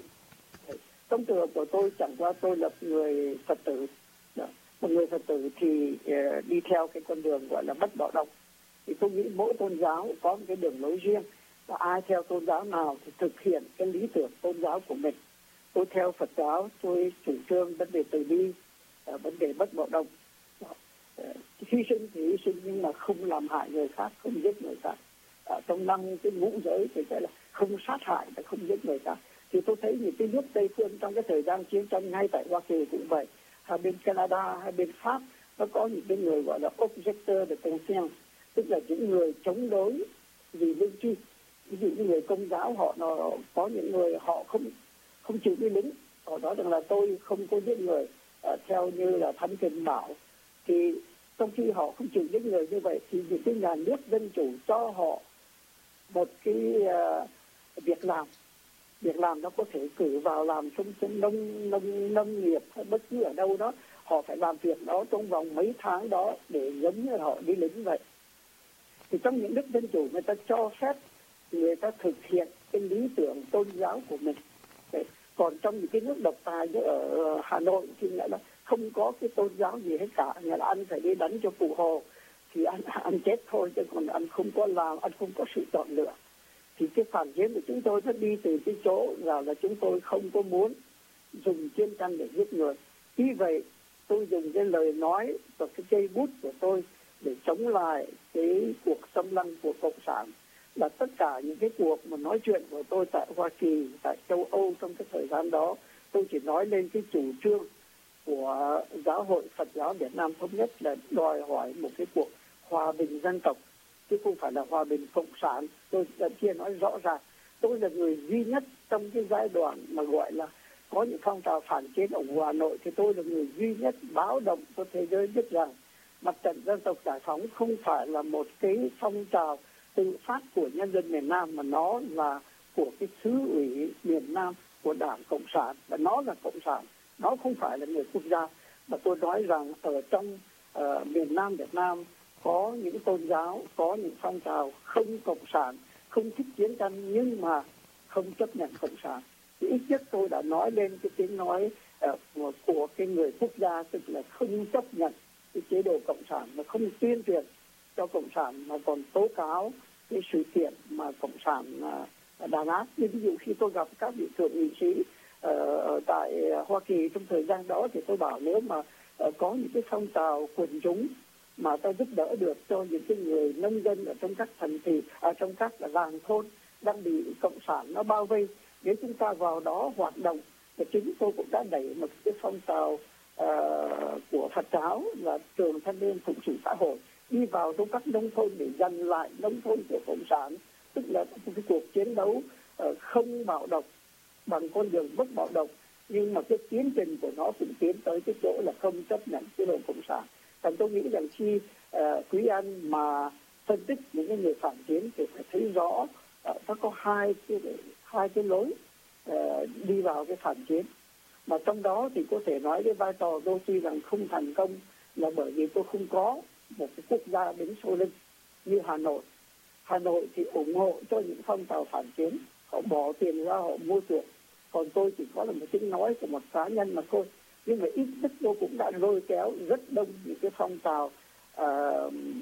Speaker 2: Trong trường hợp của tôi, chẳng qua tôi là người Phật tử. Đó. Một người Phật tử thì uh, đi theo cái con đường gọi là bất bạo động. Thì tôi nghĩ mỗi tôn giáo có một cái đường lối riêng, và ai theo tôn giáo nào thì thực hiện cái lý tưởng tôn giáo của mình. Tôi theo Phật giáo, tôi chủ trương vấn đề từ bi, uh, vấn đề bất bạo động. Uh, hy sinh thì hy sinh nhưng mà không làm hại người khác, không giết người khác. Uh, trong năm cái ngũ giới thì phải là không sát hại và không giết người khác. Thì tôi thấy những cái nước Tây phương trong cái thời gian chiến tranh, ngay tại Hoa Kỳ cũng vậy, hai bên Canada, hai bên Pháp, nó có những cái người gọi là objector de conscience, tức là những người chống đối vì lương tri. Ví dụ như người Công giáo họ nó có những người họ không không chịu đi lính, họ nói rằng là tôi không có giết người, uh, theo như là Thánh Kinh bảo. Thì trong khi họ không chịu giết người như vậy thì những cái nhà nước dân chủ cho họ một cái uh, việc làm. Việc làm nó có thể cử vào làm trong, trong nông, nông, nông nghiệp hay bất cứ ở đâu đó. Họ phải làm việc đó trong vòng mấy tháng đó để giống như họ đi lính vậy. Thì trong những nước dân chủ người ta cho phép người ta thực hiện cái lý tưởng tôn giáo của mình. Đấy. Còn trong những cái nước độc tài như ở Hà Nội thì lại là không có cái tôn giáo gì hết cả. Nghĩa là anh phải đi đánh cho Cụ Hồ thì anh, anh chết thôi, chứ còn anh không có làm, anh không có sự chọn lựa. Thì cái phản chiến của chúng tôi nó đi từ cái chỗ là, là chúng tôi không có muốn dùng chiến tranh để giết người. Vì vậy tôi dùng cái lời nói và cái cây bút của tôi để chống lại cái cuộc xâm lăng của Cộng sản. Là tất cả những cái cuộc mà nói chuyện của tôi tại Hoa Kỳ, tại châu Âu trong cái thời gian đó, tôi chỉ nói lên cái chủ trương của Giáo hội Phật giáo Việt Nam Thống nhất là đòi hỏi một cái cuộc hòa bình dân tộc, chứ không phải là hòa bình cộng sản. Tôi đã chia nói rõ ràng, tôi là người duy nhất trong cái giai đoạn mà gọi là có những phong trào phản chiến ở Hà Nội, thì tôi là người duy nhất báo động cho thế giới biết rằng Mặt trận Dân tộc Giải phóng không phải là một cái phong trào tự phát của nhân dân miền Nam, mà nó là của cái xứ ủy miền Nam của Đảng Cộng sản, và nó là Cộng sản, nó không phải là người quốc gia. Và tôi nói rằng ở trong uh, miền Nam Việt Nam có những tôn giáo, có những phong trào không cộng sản, không thích chiến tranh nhưng mà không chấp nhận cộng sản. Thì ít nhất tôi đã nói lên cái tiếng nói uh, của cái người quốc gia, tức là không chấp nhận cái chế độ cộng sản, mà không tuyên truyền cho cộng sản, mà còn tố cáo cái sự kiện mà cộng sản uh, đàn áp. Như ví dụ khi tôi gặp các vị thượng nghị sĩ uh, ở tại Hoa Kỳ trong thời gian đó, thì tôi bảo nếu mà uh, có những cái phong trào quần chúng mà ta giúp đỡ được cho những cái người nông dân ở trong các thành thị, ở trong các làng thôn đang bị cộng sản nó bao vây, nếu chúng ta vào đó hoạt động, thì chính tôi cũng đã đẩy một cái phong trào uh, của Phật giáo là Trường Thanh niên Phụng sự xã hội đi vào trong các nông thôn để giành lại nông thôn của cộng sản, tức là một cái cuộc chiến đấu uh, không bạo động bằng con đường bất bạo động, nhưng mà cái tiến trình của nó cũng tiến tới cái chỗ là không chấp nhận chế độ cộng sản. Còn tôi nghĩ rằng khi uh, Quý Anh mà phân tích những cái người phản chiến thì phải thấy rõ uh, nó có hai cái hai cái lối uh, đi vào cái phản chiến. Mà trong đó thì có thể nói cái vai trò tôi tuy rằng không thành công là bởi vì tôi không có một cái quốc gia đứng sau lưng như Hà Nội. Hà Nội thì ủng hộ cho những phong trào phản chiến, họ bỏ tiền ra, họ mua chuộc. Còn tôi chỉ có là một tiếng nói của một cá nhân mà thôi. Nhưng mà ít nhất tôi cũng đã lôi kéo rất đông những cái phong trào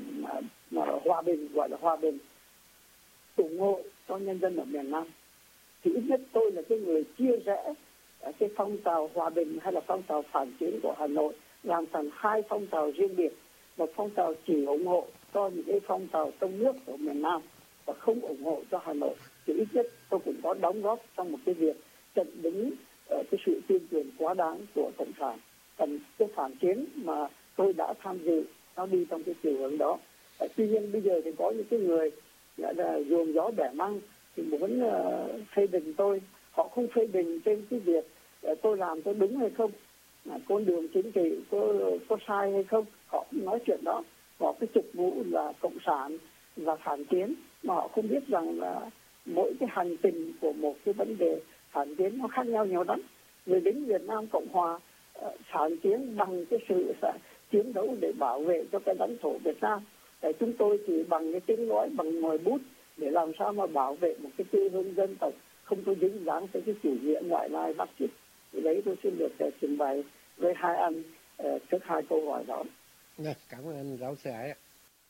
Speaker 2: uh, hòa bình, gọi là hòa bình, ủng hộ cho nhân dân ở miền Nam. thì ít nhất tôi là cái người chia rẽ cái phong trào hòa bình hay là phong trào phản chiến của Hà Nội làm thành hai phong trào riêng biệt. Một phong trào chỉ ủng hộ cho những cái phong trào trong nước của miền Nam và không ủng hộ cho Hà Nội, thì ít nhất tôi cũng có đóng góp trong một cái việc chặn đứng uh, cái sự tuyên truyền quá đáng của cộng sản. Còn cái phản chiến mà tôi đã tham dự nó đi trong cái chiều hướng đó. Uh, tuy nhiên bây giờ thì có những cái người gọi là ruồng gió bẻ măng thì muốn uh, phê bình tôi. Họ không phê bình trên cái việc uh, tôi làm có đúng hay không, uh, con đường chính trị có, có sai hay không. Họ không nói chuyện đó. Họ cái trục vụ là cộng sản và phản chiến, mà họ không biết rằng là mỗi cái hành trình của một cái vấn đề phản chiến nó khác nhau nhiều lắm. Người đến Việt Nam Cộng Hòa uh, phản chiến bằng cái sự uh, chiến đấu để bảo vệ cho cái lãnh thổ Việt Nam. Tại chúng tôi chỉ bằng cái tiếng nói, bằng ngòi bút để làm sao mà bảo vệ một cái quê hương dân tộc không có dính dáng tới cái chủ nghĩa ngoại lai Bắc Việt. Thì đấy tôi xin được uh, trình bày với hai anh uh, trước hai câu hỏi đó.
Speaker 1: Dạ, cảm ơn anh giáo sư Ái ạ.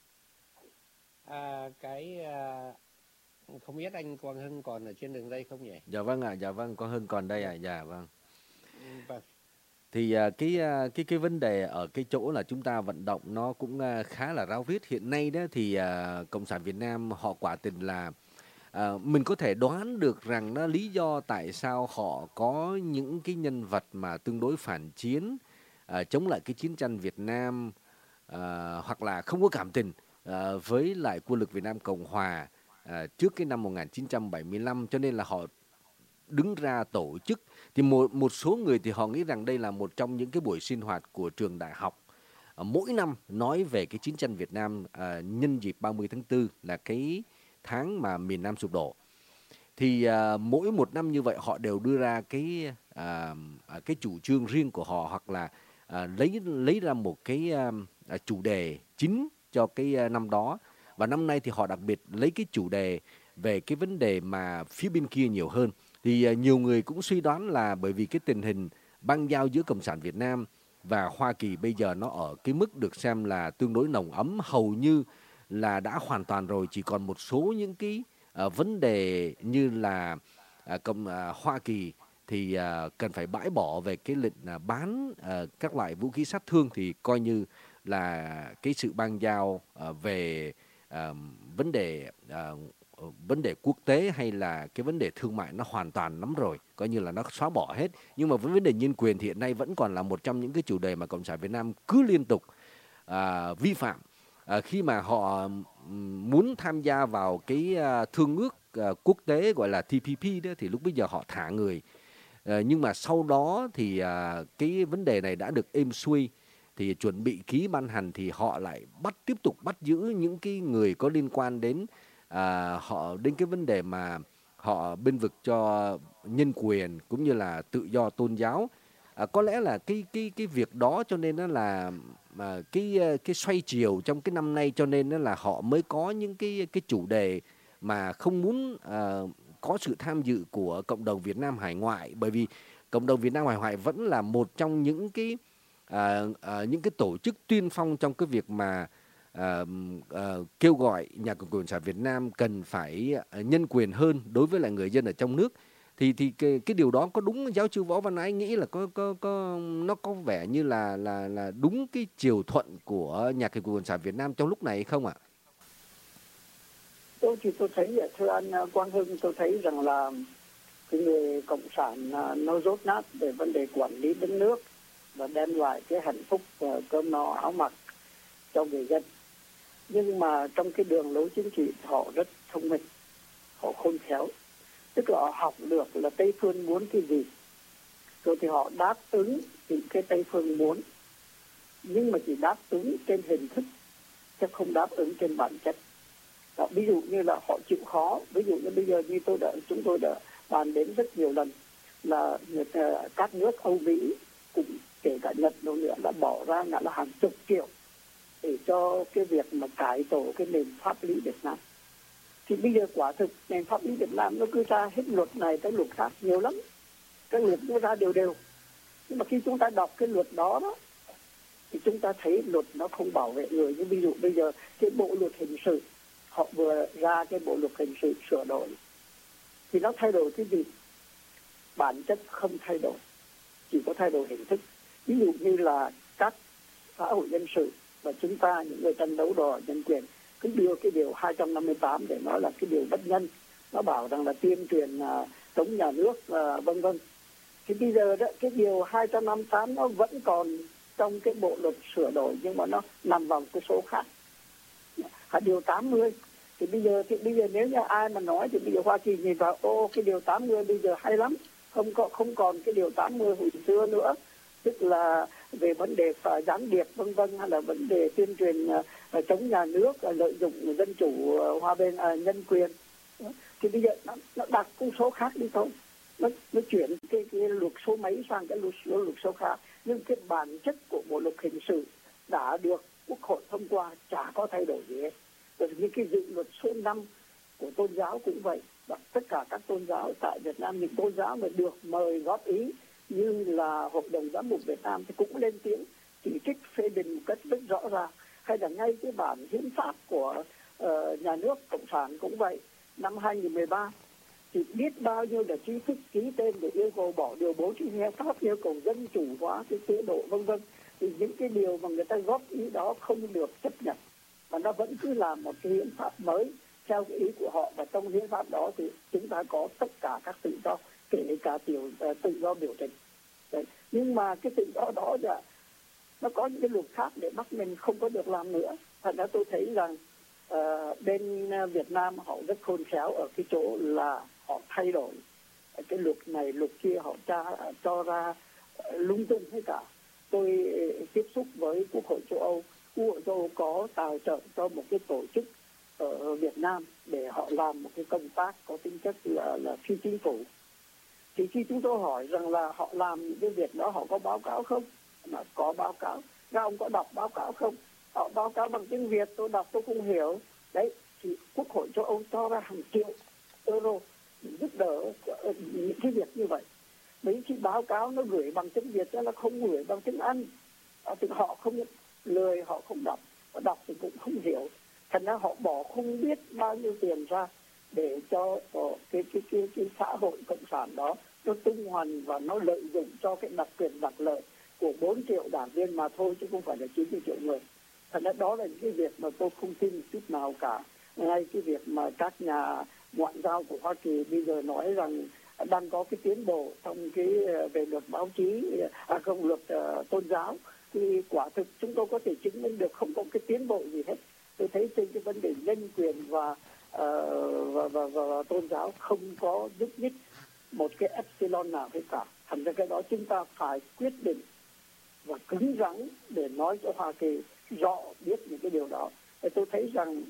Speaker 1: À, cái à, không biết anh Quang Hưng còn ở trên đường dây không nhỉ?
Speaker 3: Dạ vâng ạ, à, dạ vâng, Quang Hưng còn đây ạ, à. Dạ vâng.
Speaker 1: Vâng.
Speaker 3: Thì cái cái cái vấn đề ở cái chỗ là chúng ta vận động nó cũng khá là ráo riết. Hiện nay đó thì uh, Cộng sản Việt Nam họ quả tình là uh, mình có thể đoán được rằng nó lý do tại sao họ có những cái nhân vật mà tương đối phản chiến, uh, chống lại cái chiến tranh Việt Nam, uh, hoặc là không có cảm tình uh, với lại quân lực Việt Nam Cộng Hòa uh, trước cái năm một nghìn chín trăm bảy mươi lăm, cho nên là họ đứng ra tổ chức. Thì một, một số người thì họ nghĩ rằng đây là một trong những cái buổi sinh hoạt của trường đại học à, mỗi năm nói về cái chiến tranh Việt Nam à, nhân dịp ba mươi tháng tư là cái tháng mà miền Nam sụp đổ. Thì à, mỗi một năm như vậy họ đều đưa ra cái à, cái chủ trương riêng của họ, hoặc là à, lấy lấy ra một cái à, chủ đề chính cho cái à, năm đó. Và năm nay thì họ đặc biệt lấy cái chủ đề về cái vấn đề mà phía bên kia nhiều hơn. Thì nhiều người cũng suy đoán là bởi vì cái tình hình băng giao giữa Cộng sản Việt Nam và Hoa Kỳ bây giờ nó ở cái mức được xem là tương đối nồng ấm, hầu như là đã hoàn toàn rồi. Chỉ còn một số những cái uh, vấn đề như là uh, Cộng uh, Hoa Kỳ thì uh, cần phải bãi bỏ về cái lệnh uh, bán uh, các loại vũ khí sát thương, thì coi như là cái sự băng giao uh, về uh, vấn đề uh, vấn đề quốc tế hay là cái vấn đề thương mại nó hoàn toàn lắm rồi, coi như là nó xóa bỏ hết. Nhưng mà với vấn đề nhân quyền thì hiện nay vẫn còn là một trong những cái chủ đề mà Cộng sản Việt Nam cứ liên tục à, vi phạm. À, khi mà họ muốn tham gia vào cái à, thương ước à, quốc tế gọi là T P P đó, thì lúc bây giờ họ thả người. À, nhưng mà sau đó thì à, cái vấn đề này đã được êm xuôi, thì chuẩn bị ký ban hành thì họ lại bắt tiếp tục bắt giữ những cái người có liên quan đến À, họ đến cái vấn đề mà họ bên vực cho nhân quyền cũng như là tự do tôn giáo. À, có lẽ là cái cái cái việc đó cho nên nó là mà cái cái xoay chiều trong cái năm nay, cho nên nó là họ mới có những cái cái chủ đề mà không muốn à, có sự tham dự của cộng đồng Việt Nam hải ngoại, bởi vì cộng đồng Việt Nam hải ngoại vẫn là một trong những cái à, à, những cái tổ chức tiên phong trong cái việc mà À, à, kêu gọi nhà cầm quyền Cộng sản Việt Nam cần phải à, nhân quyền hơn đối với lại người dân ở trong nước. Thì thì cái, cái điều đó có đúng giáo sư Võ Văn Ái nghĩ là có có có nó có vẻ như là là là đúng cái chiều thuận của nhà cầm quyền Cộng sản Việt Nam trong lúc này hay không ạ?
Speaker 2: Tôi thì tôi thấy, thưa anh Quang Hưng, tôi thấy rằng là cái người cộng sản nó dốt nát về vấn đề quản lý đất nước và đem lại cái hạnh phúc cơm no áo mặc cho người dân. Nhưng mà trong cái đường lối chính trị họ rất thông minh, họ khôn khéo, tức là họ học được là Tây phương muốn cái gì, rồi thì họ đáp ứng những cái Tây phương muốn, nhưng mà chỉ đáp ứng trên hình thức chứ không đáp ứng trên bản chất. Đó, ví dụ như là họ chịu khó, ví dụ như bây giờ như tôi đã chúng tôi đã bàn đến rất nhiều lần là các nước Âu Mỹ cũng kể cả Nhật đâu nữa đã bỏ ra là, là hàng chục triệu để cho cái việc mà cải tổ cái nền pháp lý Việt Nam. Thì bây giờ quả thực nền pháp lý Việt Nam nó cứ ra hết luật này tới luật khác nhiều lắm, các luật nó ra đều đều. Nhưng mà khi chúng ta đọc cái luật đó đó thì chúng ta thấy luật nó không bảo vệ người. Như ví dụ bây giờ cái bộ luật hình sự, họ vừa ra cái bộ luật hình sự sửa đổi Thì nó thay đổi cái gì? Bản chất không thay đổi, chỉ có thay đổi hình thức. Ví dụ như là các xã hội dân sự và chúng ta, những người tranh đấu đòi nhân quyền, cứ đưa cái điều hai trăm năm mươi tám để nói là cái điều bất nhân. Nó bảo rằng là tuyên truyền uh, chống nhà nước uh, vân vân. Thì bây giờ đó, cái điều hai trăm năm mươi tám nó vẫn còn trong cái bộ luật sửa đổi, nhưng mà nó nằm vào cái số khác. Hả, điều tám mươi. Thì bây giờ thì bây giờ nếu như ai mà nói thì bây giờ Hoa Kỳ nhìn vào, ô cái điều tám mươi bây giờ hay lắm, không có không còn cái điều tám mươi hồi xưa nữa, tức là về vấn đề phải gián điệp vân vân, hay là vấn đề tuyên truyền uh, chống nhà nước, uh, lợi dụng dân chủ, uh, hòa bình, uh, nhân quyền. Thì bây giờ nó, nó đặt con số khác đi thôi, nó, nó chuyển cái, cái luật số mấy sang cái luật, luật số khác, nhưng cái bản chất của bộ luật hình sự đã được Quốc hội thông qua, chả có thay đổi gì hết. Rồi như cái dự luật số năm của tôn giáo cũng vậy, và tất cả các tôn giáo tại Việt Nam, những tôn giáo mà được mời góp ý như là Hội đồng Giám mục Việt Nam thì cũng lên tiếng chỉ trích phê bình một cách rất rõ ràng. Hay là ngay cái bản hiến pháp của uh, nhà nước Cộng sản cũng vậy, năm hai nghìn không trăm mười ba thì biết bao nhiêu là trí thức ký tên để yêu cầu bỏ điều bố trí hiến pháp, yêu cầu dân chủ hóa cái chế độ vân vân. Thì những cái điều mà người ta góp ý đó không được chấp nhận, và nó vẫn cứ là một cái hiến pháp mới theo cái ý của họ. Và trong hiến pháp đó thì chúng ta có tất cả các tự do, kể cả tiểu uh, tự do biểu tình. Đấy. Nhưng mà cái tự do đó là nó có những cái luật khác để bắt mình không có được làm nữa. Thật ra tôi thấy rằng uh, bên Việt Nam họ rất khôn khéo ở cái chỗ là họ thay đổi cái luật này luật kia, họ tra, cho ra lung tung hết cả. Tôi tiếp xúc với Quốc hội châu Âu, Quốc hội châu Âu có tài trợ cho một cái tổ chức ở Việt Nam để họ làm một cái công tác có tính chất là, là phi chính phủ. Thì khi chúng tôi hỏi rằng là họ làm những cái việc đó họ có báo cáo không? Mà có báo cáo. Các ông có đọc báo cáo không? Họ báo cáo bằng tiếng Việt, tôi đọc tôi không hiểu. Đấy, thì Quốc hội châu Âu cho ra hàng triệu euro giúp đỡ những cái việc như vậy. Mấy khi báo cáo nó gửi bằng tiếng Việt cho nó không gửi bằng tiếng Anh. À, thì họ không lười, họ không đọc. Họ đọc thì cũng không hiểu. Thành ra họ bỏ không biết bao nhiêu tiền ra để cho cái, cái, cái, cái xã hội cộng sản đó nó tung hoành và nó lợi dụng cho cái đặc quyền đặc lợi của bốn triệu đảng viên mà thôi, chứ không phải là chín mươi triệu người. Thành ra đó là những cái việc mà tôi không tin chút nào cả. Ngay cái việc mà các nhà ngoại giao của Hoa Kỳ bây giờ nói rằng đang có cái tiến bộ trong cái về luật báo chí, à không, luật uh, tôn giáo, thì quả thực chúng tôi có thể chứng minh được không có cái tiến bộ gì hết. Tôi thấy trên cái vấn đề nhân quyền và, uh, và, và, và, và tôn giáo không có giúp ích một cái epsilon nào hết cả. Thành ra cái đó chúng ta phải quyết định và cứng rắn để nói cho Hoa Kỳ rõ biết những cái điều đó. Thì tôi thấy rằng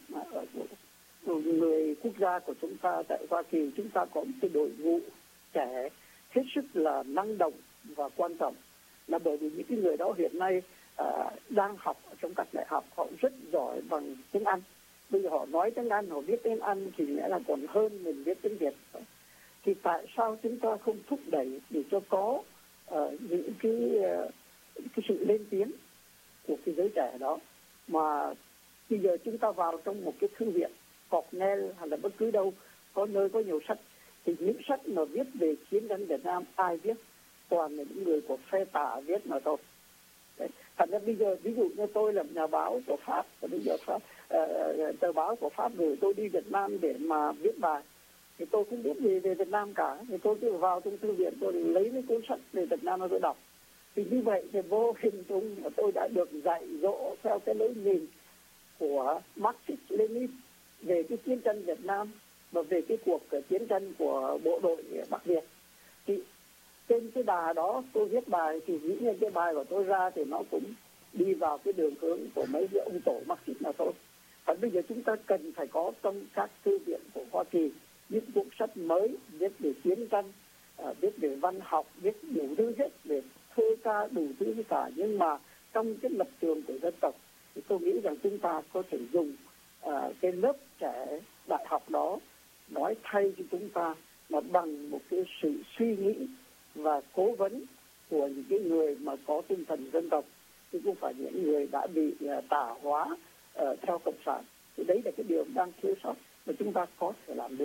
Speaker 2: uh, người quốc gia của chúng ta tại Hoa Kỳ, chúng ta có một cái đội ngũ trẻ hết sức là năng động và quan trọng, là bởi vì những cái người đó hiện nay uh, đang học ở trong các đại học, họ rất giỏi bằng tiếng Anh. Bây giờ họ nói tiếng Anh, họ biết tiếng Anh thì nghĩa là còn hơn mình biết tiếng Việt. Thì tại sao chúng ta không thúc đẩy để cho có uh, những cái, uh, cái sự lên tiếng của cái giới trẻ đó? Mà bây giờ chúng ta vào trong một cái thư viện, Cornell hay là bất cứ đâu, có nơi có nhiều sách, thì những sách mà viết về chiến tranh Việt Nam ai viết? Toàn là những người của phe tả viết mà thôi. Đấy. Thành ra bây giờ ví dụ như tôi là nhà báo của Pháp, và bây giờ Pháp, uh, tờ báo của Pháp gửi tôi đi Việt Nam để mà viết bài, thì tôi không biết gì về Việt Nam cả, thì tôi cứ vào trong thư viện tôi lấy mấy cuốn sách về Việt Nam mà tôi đọc. Thì như vậy thì vô hình chung mà tôi đã được dạy dỗ theo cái lối nhìn của Marxist Lenin về cái chiến tranh Việt Nam và về cái cuộc chiến tranh của bộ đội Bắc Việt. Thì trên cái đà đó tôi viết bài, thì dĩ nhiên cái bài của tôi ra thì nó cũng đi vào cái đường hướng của mấy cái ông tổ Marxist nào thôi. Và bây giờ chúng ta cần phải có trong các thư viện của Hoa Kỳ những cuốn sách mới viết về chiến tranh, uh, viết về văn học, viết đủ thứ hết, về thơ ca đủ thứ hết cả. Nhưng mà trong cái lập trường của dân tộc thì tôi nghĩ rằng chúng ta có thể dùng uh, cái lớp trẻ đại học đó nói thay cho chúng ta, mà bằng một cái sự suy nghĩ và cố vấn của những cái người mà có tinh thần dân tộc, chứ không phải những người đã bị uh, tà hóa uh, theo cộng sản. Thì đấy là cái điều đang thiếu sót mà chúng ta có thể làm được.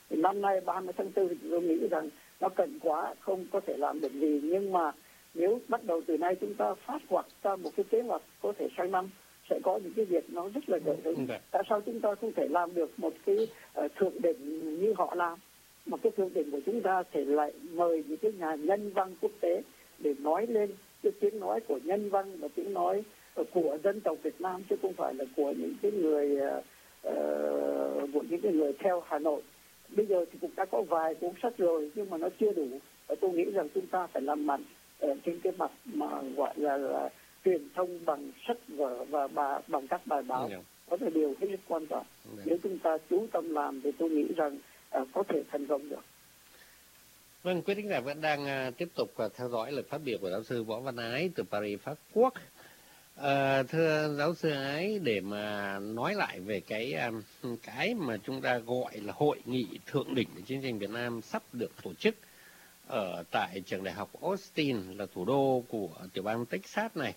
Speaker 2: Thì năm nay ba mươi tháng tư thì tôi nghĩ rằng nó cần quá, không có thể làm được gì. Nhưng mà nếu bắt đầu từ nay chúng ta phát hoạch ra một cái kế hoạch, có thể sang năm sẽ có những cái việc nó rất là gợi hứng. Tại sao chúng ta không thể làm được một cái uh, thượng đỉnh như họ làm? Một cái thượng đỉnh của chúng ta thể lại mời những cái nhà nhân văn quốc tế để nói lên cái tiếng nói của nhân văn và tiếng nói của dân tộc Việt Nam, chứ không phải là của những cái người uh, của những cái người theo Hà Nội. Bây giờ thì cũng đã có vài cuốn sách rồi nhưng mà nó chưa đủ. Và tôi nghĩ rằng chúng ta phải làm mạnh ở trên cái mặt mà gọi là, là truyền thông bằng sách vở và bà, bằng các bài báo. Đó là điều hết sức quan trọng. Nếu chúng ta chú tâm làm thì tôi nghĩ rằng uh, có thể thành công được.
Speaker 1: Vâng, quý thính giả vẫn đang uh, tiếp tục uh, theo dõi lời phát biểu của giáo sư Võ Văn Ái từ Paris, Pháp Quốc. À, thưa giáo sư Ái, để mà nói lại về cái cái mà chúng ta gọi là hội nghị thượng đỉnh về chiến tranh Việt Nam sắp được tổ chức ở tại trường đại học Austin, là thủ đô của tiểu bang Texas này,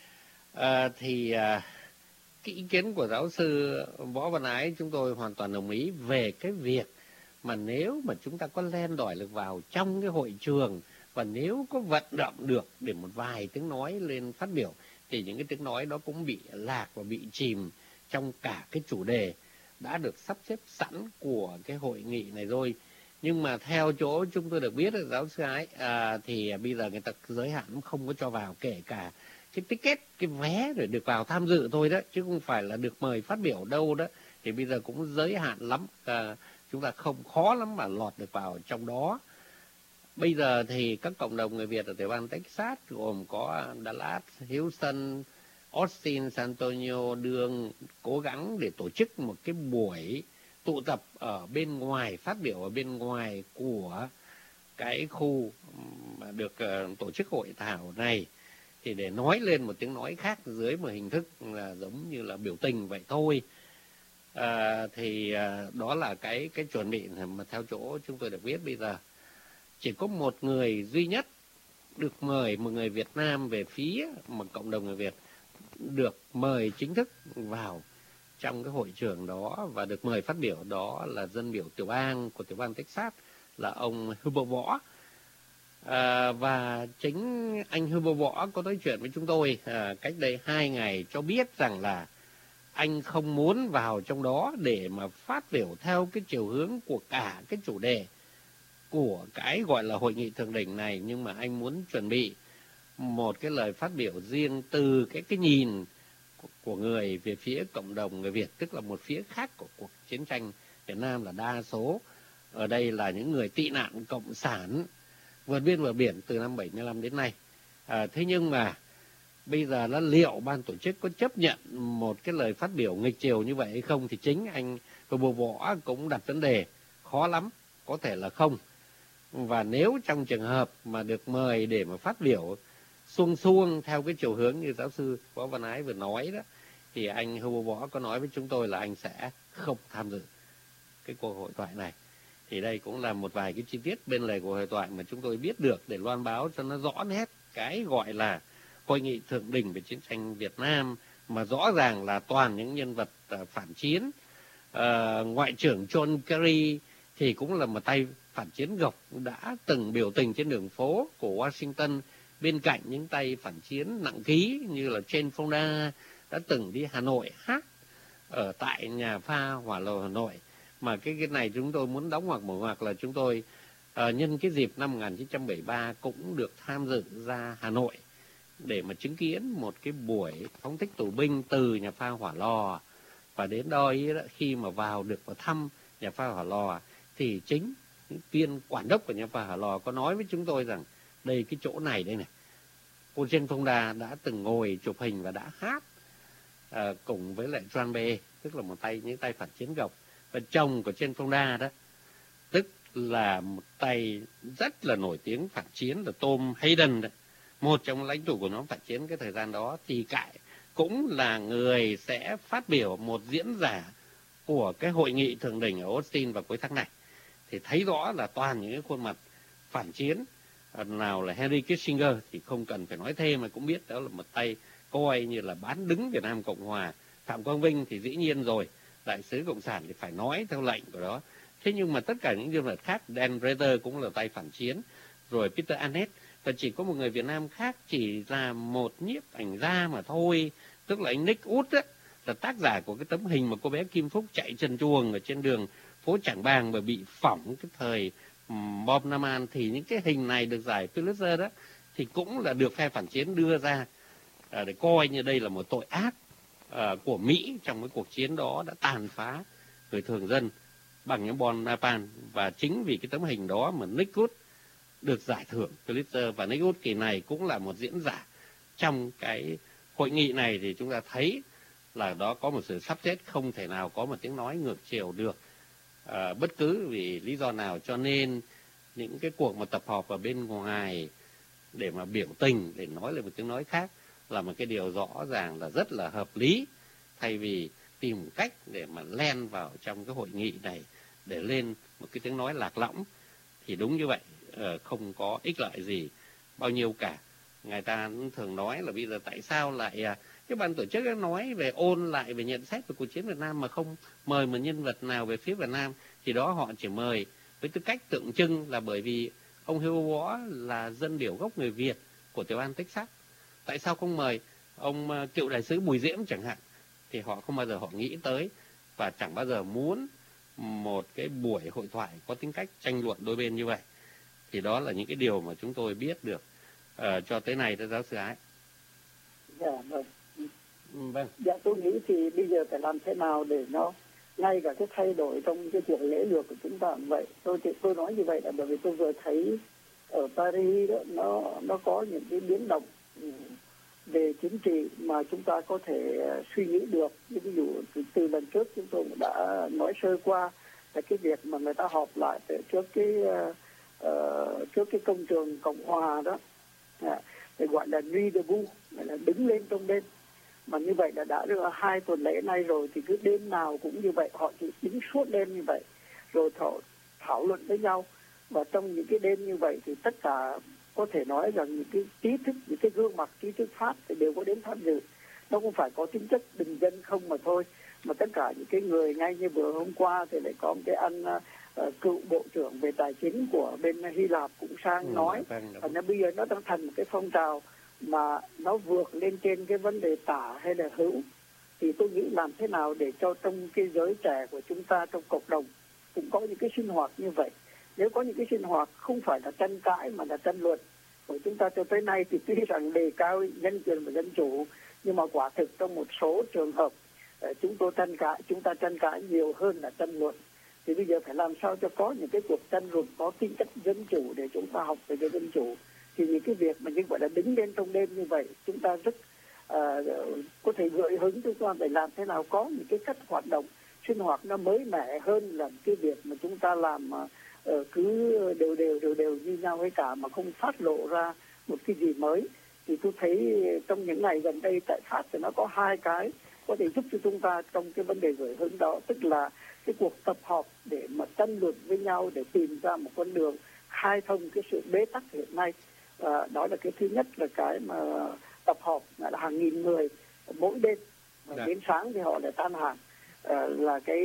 Speaker 1: à, thì à, cái ý kiến của giáo sư Võ Văn Ái chúng tôi hoàn toàn đồng ý về cái việc mà nếu mà chúng ta có len đỏi được vào trong cái hội trường và nếu có vận động được để một vài tiếng nói lên phát biểu thì những cái tiếng nói đó cũng bị lạc và bị chìm trong cả cái chủ đề đã được sắp xếp sẵn của cái hội nghị này rồi. Nhưng mà theo chỗ chúng tôi được biết, giáo sư Ái, à, thì bây giờ người ta giới hạn không có cho vào kể cả cái ticket, cái vé để được vào tham dự thôi đó, chứ không phải là được mời phát biểu đâu đó. Thì bây giờ cũng giới hạn lắm, à, chúng ta không khó lắm mà lọt được vào trong đó. Bây giờ thì các cộng đồng người Việt ở tiểu bang Texas gồm có Dallas, Houston, Austin, San Antonio đương cố gắng để tổ chức một cái buổi tụ tập ở bên ngoài, phát biểu ở bên ngoài của cái khu mà được uh, tổ chức hội thảo này, thì để nói lên một tiếng nói khác dưới một hình thức là giống như là biểu tình vậy thôi. À, thì uh, đó là cái cái chuẩn bị mà theo chỗ chúng tôi được biết bây giờ. Chỉ có một người duy nhất được mời, một người Việt Nam về phía mà cộng đồng người Việt được mời chính thức vào trong cái hội trường đó và được mời phát biểu, đó là dân biểu tiểu bang của tiểu bang Texas, là ông Hubert Võ. À, và chính anh Hubert Võ có nói chuyện với chúng tôi à, cách đây hai ngày cho biết rằng là anh không muốn vào trong đó để mà phát biểu theo cái chiều hướng của cả cái chủ đề của cái gọi là hội nghị thượng đỉnh này, nhưng mà anh muốn chuẩn bị một cái lời phát biểu riêng từ cái cái nhìn của, của người về phía cộng đồng người Việt, tức là một phía khác của cuộc chiến tranh Việt Nam, là đa số ở đây là những người tị nạn cộng sản vượt biên vượt biển từ năm bảy mươi lăm đến nay. À, thế nhưng mà bây giờ là liệu ban tổ chức có chấp nhận một cái lời phát biểu nghịch chiều như vậy hay không, thì chính anh Hubert Võ cũng đặt vấn đề khó lắm, có thể là không. Và nếu trong trường hợp mà được mời để mà phát biểu xuông xuông theo cái chiều hướng như giáo sư Võ Văn Ái vừa nói đó, thì anh Hubert Võ có nói với chúng tôi là anh sẽ không tham dự cái cuộc hội thoại này. Thì đây cũng là một vài cái chi tiết bên lề của hội thoại mà chúng tôi biết được để loan báo cho nó rõ nét cái gọi là hội nghị thượng đỉnh về chiến tranh Việt Nam, mà rõ ràng là toàn những nhân vật uh, phản chiến. Uh, Ngoại trưởng John Kerry thì cũng là một tay phản chiến gộc, đã từng biểu tình trên đường phố của Washington bên cạnh những tay phản chiến nặng ký như là Jane Fonda, đã từng đi Hà Nội hát ở tại nhà pha Hỏa Lò Hà Nội. Mà cái cái này chúng tôi muốn đóng ngoặc mở ngoặc là chúng tôi uh, nhân cái dịp năm một nghìn chín trăm bảy mươi ba cũng được tham dự ra Hà Nội để mà chứng kiến một cái buổi phóng thích tù binh từ nhà pha Hỏa Lò. Và đến đó khi mà vào được vào thăm nhà pha Hỏa Lò thì chính viên quản đốc của nhà pha Hỏa Lò có nói với chúng tôi rằng đây, cái chỗ này đây này, cô Jane Fonda đã từng ngồi chụp hình và đã hát uh, cùng với lại John B, tức là một tay những tay phản chiến gộc. Và chồng của Jane Fonda đó, tức là một tay rất là nổi tiếng phản chiến, là Tom Hayden đó, một trong lãnh tụ của nhóm phản chiến cái thời gian đó, thì cãi cũng là người sẽ phát biểu một diễn giả của cái hội nghị thượng đỉnh ở Austin vào cuối tháng này. Thì thấy rõ là toàn những cái khuôn mặt phản chiến. Nào là Henry Kissinger thì không cần phải nói thêm, mà cũng biết đó là một tay coi như là bán đứng Việt Nam Cộng Hòa. Phạm Quang Vinh thì dĩ nhiên rồi, đại sứ Cộng sản thì phải nói theo lệnh của đó. Thế nhưng mà tất cả những nhân vật khác, Dan Rather cũng là tay phản chiến, rồi Peter Arnett, và chỉ có một người Việt Nam khác chỉ là một nhiếp ảnh gia mà thôi, tức là anh Nick Wood á, là tác giả của cái tấm hình mà cô bé Kim Phúc chạy trần truồng ở trên đường phố Trảng Bàng và bị phỏng cái thời bom Nam An. Thì những cái hình này được giải Pulitzer đó thì cũng là được phe phản chiến đưa ra à, để coi như đây là một tội ác à, của Mỹ trong cái cuộc chiến đó đã tàn phá người thường dân bằng những bom napalm. Và chính vì cái tấm hình đó mà Nick Wood được giải thưởng Pulitzer, và Nick Wood kỳ này cũng là một diễn giả trong cái hội nghị này. Thì chúng ta thấy là đó có một sự sắp xếp, không thể nào có một tiếng nói ngược chiều được à, bất cứ vì lý do nào. Cho nên những cái cuộc mà tập họp ở bên ngoài để mà biểu tình, để nói lên một tiếng nói khác là một cái điều rõ ràng là rất là hợp lý, thay vì tìm cách để mà len vào trong cái hội nghị này để lên một cái tiếng nói lạc lõng. Thì đúng như vậy, không có ích lợi gì bao nhiêu cả. Người ta thường nói là bây giờ tại sao lại cái ban tổ chức nói về ôn lại về nhận xét về cuộc chiến Việt Nam mà không mời một nhân vật nào về phía Việt Nam. Thì đó họ chỉ mời với tư cách tượng trưng là bởi vì ông Hưu Võ là dân biểu gốc người Việt của tiểu bang Texas. Tại sao không mời ông cựu đại sứ Bùi Diễm chẳng hạn? Thì họ không bao giờ họ nghĩ tới, và chẳng bao giờ muốn một cái buổi hội thoại có tính cách tranh luận đôi bên như vậy. Thì đó là những cái điều mà chúng tôi biết được uh, cho tới này, thưa giáo sư Ái.
Speaker 2: Dạ vâng.
Speaker 1: Vâng.
Speaker 2: Dạ tôi nghĩ thì bây giờ phải làm thế nào để nó ngay cả cái thay đổi trong cái chuyện lễ lược của chúng ta vậy. Tôi tôi nói như vậy là bởi vì tôi vừa thấy ở Paris đó, nó nó có những cái biến động về chính trị mà chúng ta có thể suy nghĩ được. Ví dụ từ, từ lần trước chúng tôi cũng đã nói sơ qua là cái việc mà người ta họp lại trước cái uh, trước cái công trường Cộng Hòa đó, à, để gọi là nuit debout, là đứng lên trong đêm. Mà như vậy là đã được hai tuần lễ nay rồi, thì cứ đêm nào cũng như vậy, họ chỉ đứng suốt đêm như vậy rồi thảo, thảo luận với nhau. Và trong những cái đêm như vậy thì tất cả có thể nói rằng những cái trí thức, những cái gương mặt trí thức Pháp thì đều có đến tham dự. Nó không phải có tính chất bình dân không mà thôi, mà tất cả những cái người, ngay như vừa hôm qua thì lại có một cái anh uh, cựu bộ trưởng về tài chính của bên Hy Lạp cũng sang ừ, nói. Và nó bây giờ nó đang thành một cái phong trào mà nó vượt lên trên cái vấn đề tả hay là hữu. Thì tôi nghĩ làm thế nào để cho trong cái giới trẻ của chúng ta, trong cộng đồng cũng có những cái sinh hoạt như vậy. Nếu có những cái sinh hoạt không phải là tranh cãi mà là tranh luận. Của chúng ta cho tới nay thì tuy rằng đề cao nhân quyền và dân chủ, nhưng mà quả thực trong một số trường hợp chúng tôi tranh cãi, chúng ta tranh cãi nhiều hơn là tranh luận. Thì bây giờ phải làm sao cho có những cái cuộc tranh luận có tính chất dân chủ để chúng ta học về cái dân chủ. Thì những cái việc mà như gọi là đứng lên trong đêm như vậy, chúng ta rất uh, có thể gợi hứng chúng ta phải làm thế nào có những cái cách hoạt động sinh hoạt nó mới mẻ hơn là cái việc mà chúng ta làm uh, cứ đều đều đều đều như nhau hay cả mà không phát lộ ra một cái gì mới. Thì tôi thấy trong những ngày gần đây tại Pháp thì nó có hai cái có thể giúp cho chúng ta trong cái vấn đề gợi hứng đó, tức là cái cuộc tập họp để mà tranh luận với nhau để tìm ra một con đường khai thông cái sự bế tắc hiện nay. À, đó là cái thứ nhất, là cái mà tập họp là hàng nghìn người mỗi đêm, và đến sáng thì họ lại tan hàng, à, là cái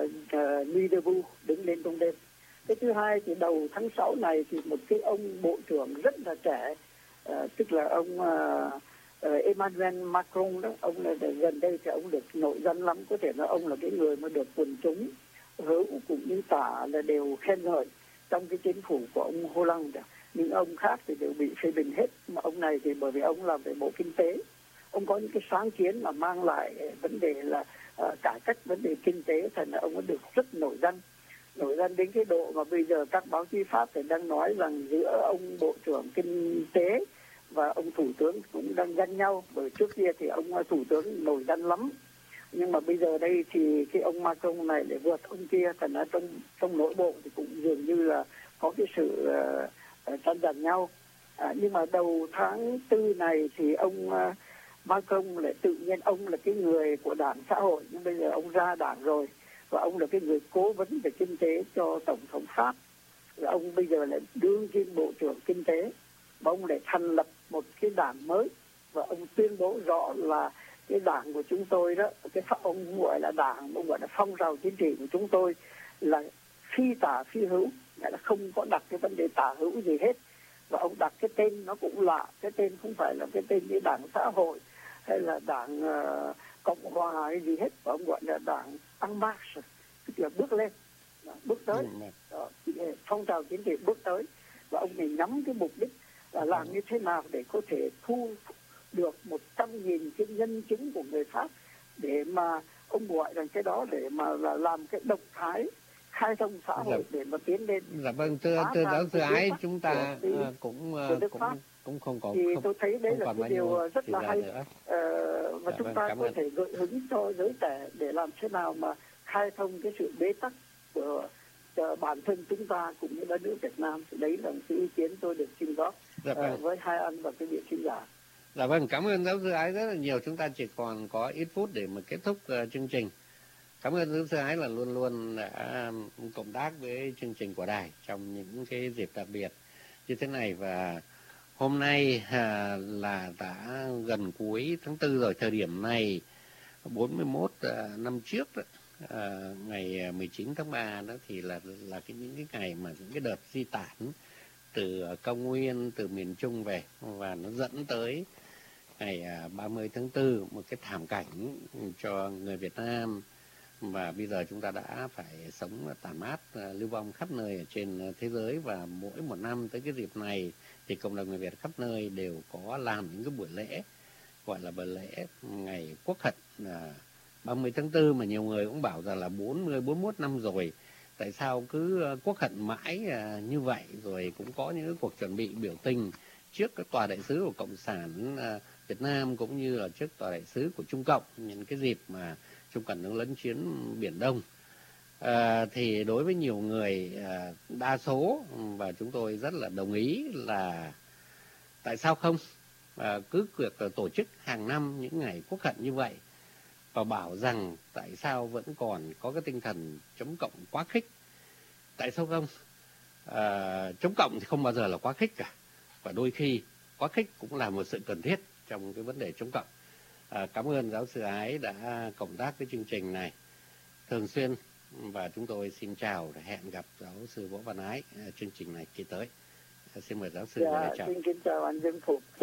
Speaker 2: uh, nuit debout, đứng lên trong đêm. Cái thứ hai thì đầu tháng sáu này thì một cái ông bộ trưởng rất là trẻ, uh, tức là ông uh, uh, Emmanuel Macron đó, ông là gần đây thì ông được nổi danh lắm, có thể là ông là cái người mà được quần chúng hữu cũng như tả là đều khen ngợi trong cái chính phủ của ông Hollande. Nhưng ông khác thì đều bị phê bình hết, mà ông này thì bởi vì ông làm về bộ kinh tế, ông có những cái sáng kiến mà mang lại vấn đề là uh, cải cách vấn đề kinh tế, thành ra ông có được rất nổi danh. Nổi danh đến cái độ mà bây giờ các báo chí Pháp thì đang nói rằng giữa ông bộ trưởng kinh tế và ông thủ tướng cũng đang ganh nhau, bởi trước kia thì ông thủ tướng nổi danh lắm, nhưng mà bây giờ đây thì cái ông Macron này lại vượt ông kia, thành ra trong trong nội bộ thì cũng dường như là có cái sự uh, tranh giành nhau. À, nhưng mà đầu tháng tư này thì ông uh, Macron lại tự nhiên ông là cái người của đảng xã hội, nhưng bây giờ ông ra đảng rồi, và ông là cái người cố vấn về kinh tế cho tổng thống Pháp. Và ông bây giờ lại đương kim bộ trưởng kinh tế, và ông lại thành lập một cái đảng mới, và ông tuyên bố rõ là cái đảng của chúng tôi đó, cái ông gọi là đảng, ông gọi là phong trào chính trị của chúng tôi là phi tả phi hữu, nghĩa là không có đặt cái vấn đề tả hữu gì hết. Và ông đặt cái tên nó cũng lạ, cái tên không phải là cái tên như Đảng Xã Hội hay là Đảng uh, Cộng Hòa hay gì hết, và ông gọi là Đảng En Marche, tức là bước lên, bước tới. Đó, phong trào chính trị bước tới, và ông này nhắm cái mục đích là làm như thế nào để có thể thu được một trăm nghìn cái nhân chứng của người Pháp, để mà ông gọi rằng cái đó để mà là làm cái động thái khai thông xã hội dạ. Để mà tiến lên.
Speaker 1: Dạ vâng, thưa thưa giáo sư Ái, chúng ta uh, cũng uh, cũng cũng không có
Speaker 2: thì
Speaker 1: không,
Speaker 2: tôi thấy đấy là cái điều rất là hay,
Speaker 1: uh,
Speaker 2: và dạ chúng vâng, ta có ơn. thể gợi hứng cho giới trẻ để làm thế nào mà khai thông cái sự bế tắc của uh, bản thân chúng ta cũng như đất nước Việt Nam. Đấy là một cái ý kiến tôi được xin góp dạ vâng. uh, với hai anh và cái vị khán giả.
Speaker 1: Dạ vâng, cảm ơn giáo sư Ái rất là nhiều. Chúng ta chỉ còn có ít phút để mà kết thúc uh, chương trình. Cảm ơn giáo sư Ái là luôn luôn đã cộng tác với chương trình của đài trong những cái dịp đặc biệt như thế này. Và hôm nay à, là đã gần cuối tháng tư rồi, thời điểm này bốn mươi mốt à, năm trước đó, à, ngày mười chín tháng ba đó thì là là cái những cái ngày mà những cái đợt di tản từ cao nguyên, từ miền Trung về, và nó dẫn tới ngày ba mươi tháng tư, một cái thảm cảnh cho người Việt Nam. Và bây giờ chúng ta đã phải sống tàn mát, lưu vong khắp nơi ở trên thế giới. Và mỗi một năm tới cái dịp này thì cộng đồng người Việt khắp nơi đều có làm những cái buổi lễ gọi là buổi lễ ngày Quốc hận ba mươi tháng tư, mà nhiều người cũng bảo rằng là bốn mươi, bốn mươi mốt năm rồi, tại sao cứ Quốc hận mãi như vậy. Rồi cũng có những cuộc chuẩn bị biểu tình trước các tòa đại sứ của Cộng sản Việt Nam cũng như là trước tòa đại sứ của Trung Cộng nhân cái dịp mà Trung Cộng đang lấn chiếm Biển Đông. À, thì đối với nhiều người à, đa số, và chúng tôi rất là đồng ý là tại sao không à, cứ việc tổ chức hàng năm những ngày Quốc hận như vậy, và bảo rằng tại sao vẫn còn có cái tinh thần chống cộng quá khích. Tại sao không? À, chống cộng thì không bao giờ là quá khích cả, và đôi khi quá khích cũng là một sự cần thiết trong cái vấn đề chống cộng. À, cảm ơn giáo sư Ái đã cộng tác với chương trình này thường xuyên, và chúng tôi xin chào và hẹn gặp giáo sư Võ Văn Ái chương trình này kỳ tới. Xin mời giáo sư
Speaker 2: dạ,
Speaker 1: chào.
Speaker 2: Xin kính chào anh Dương Phục.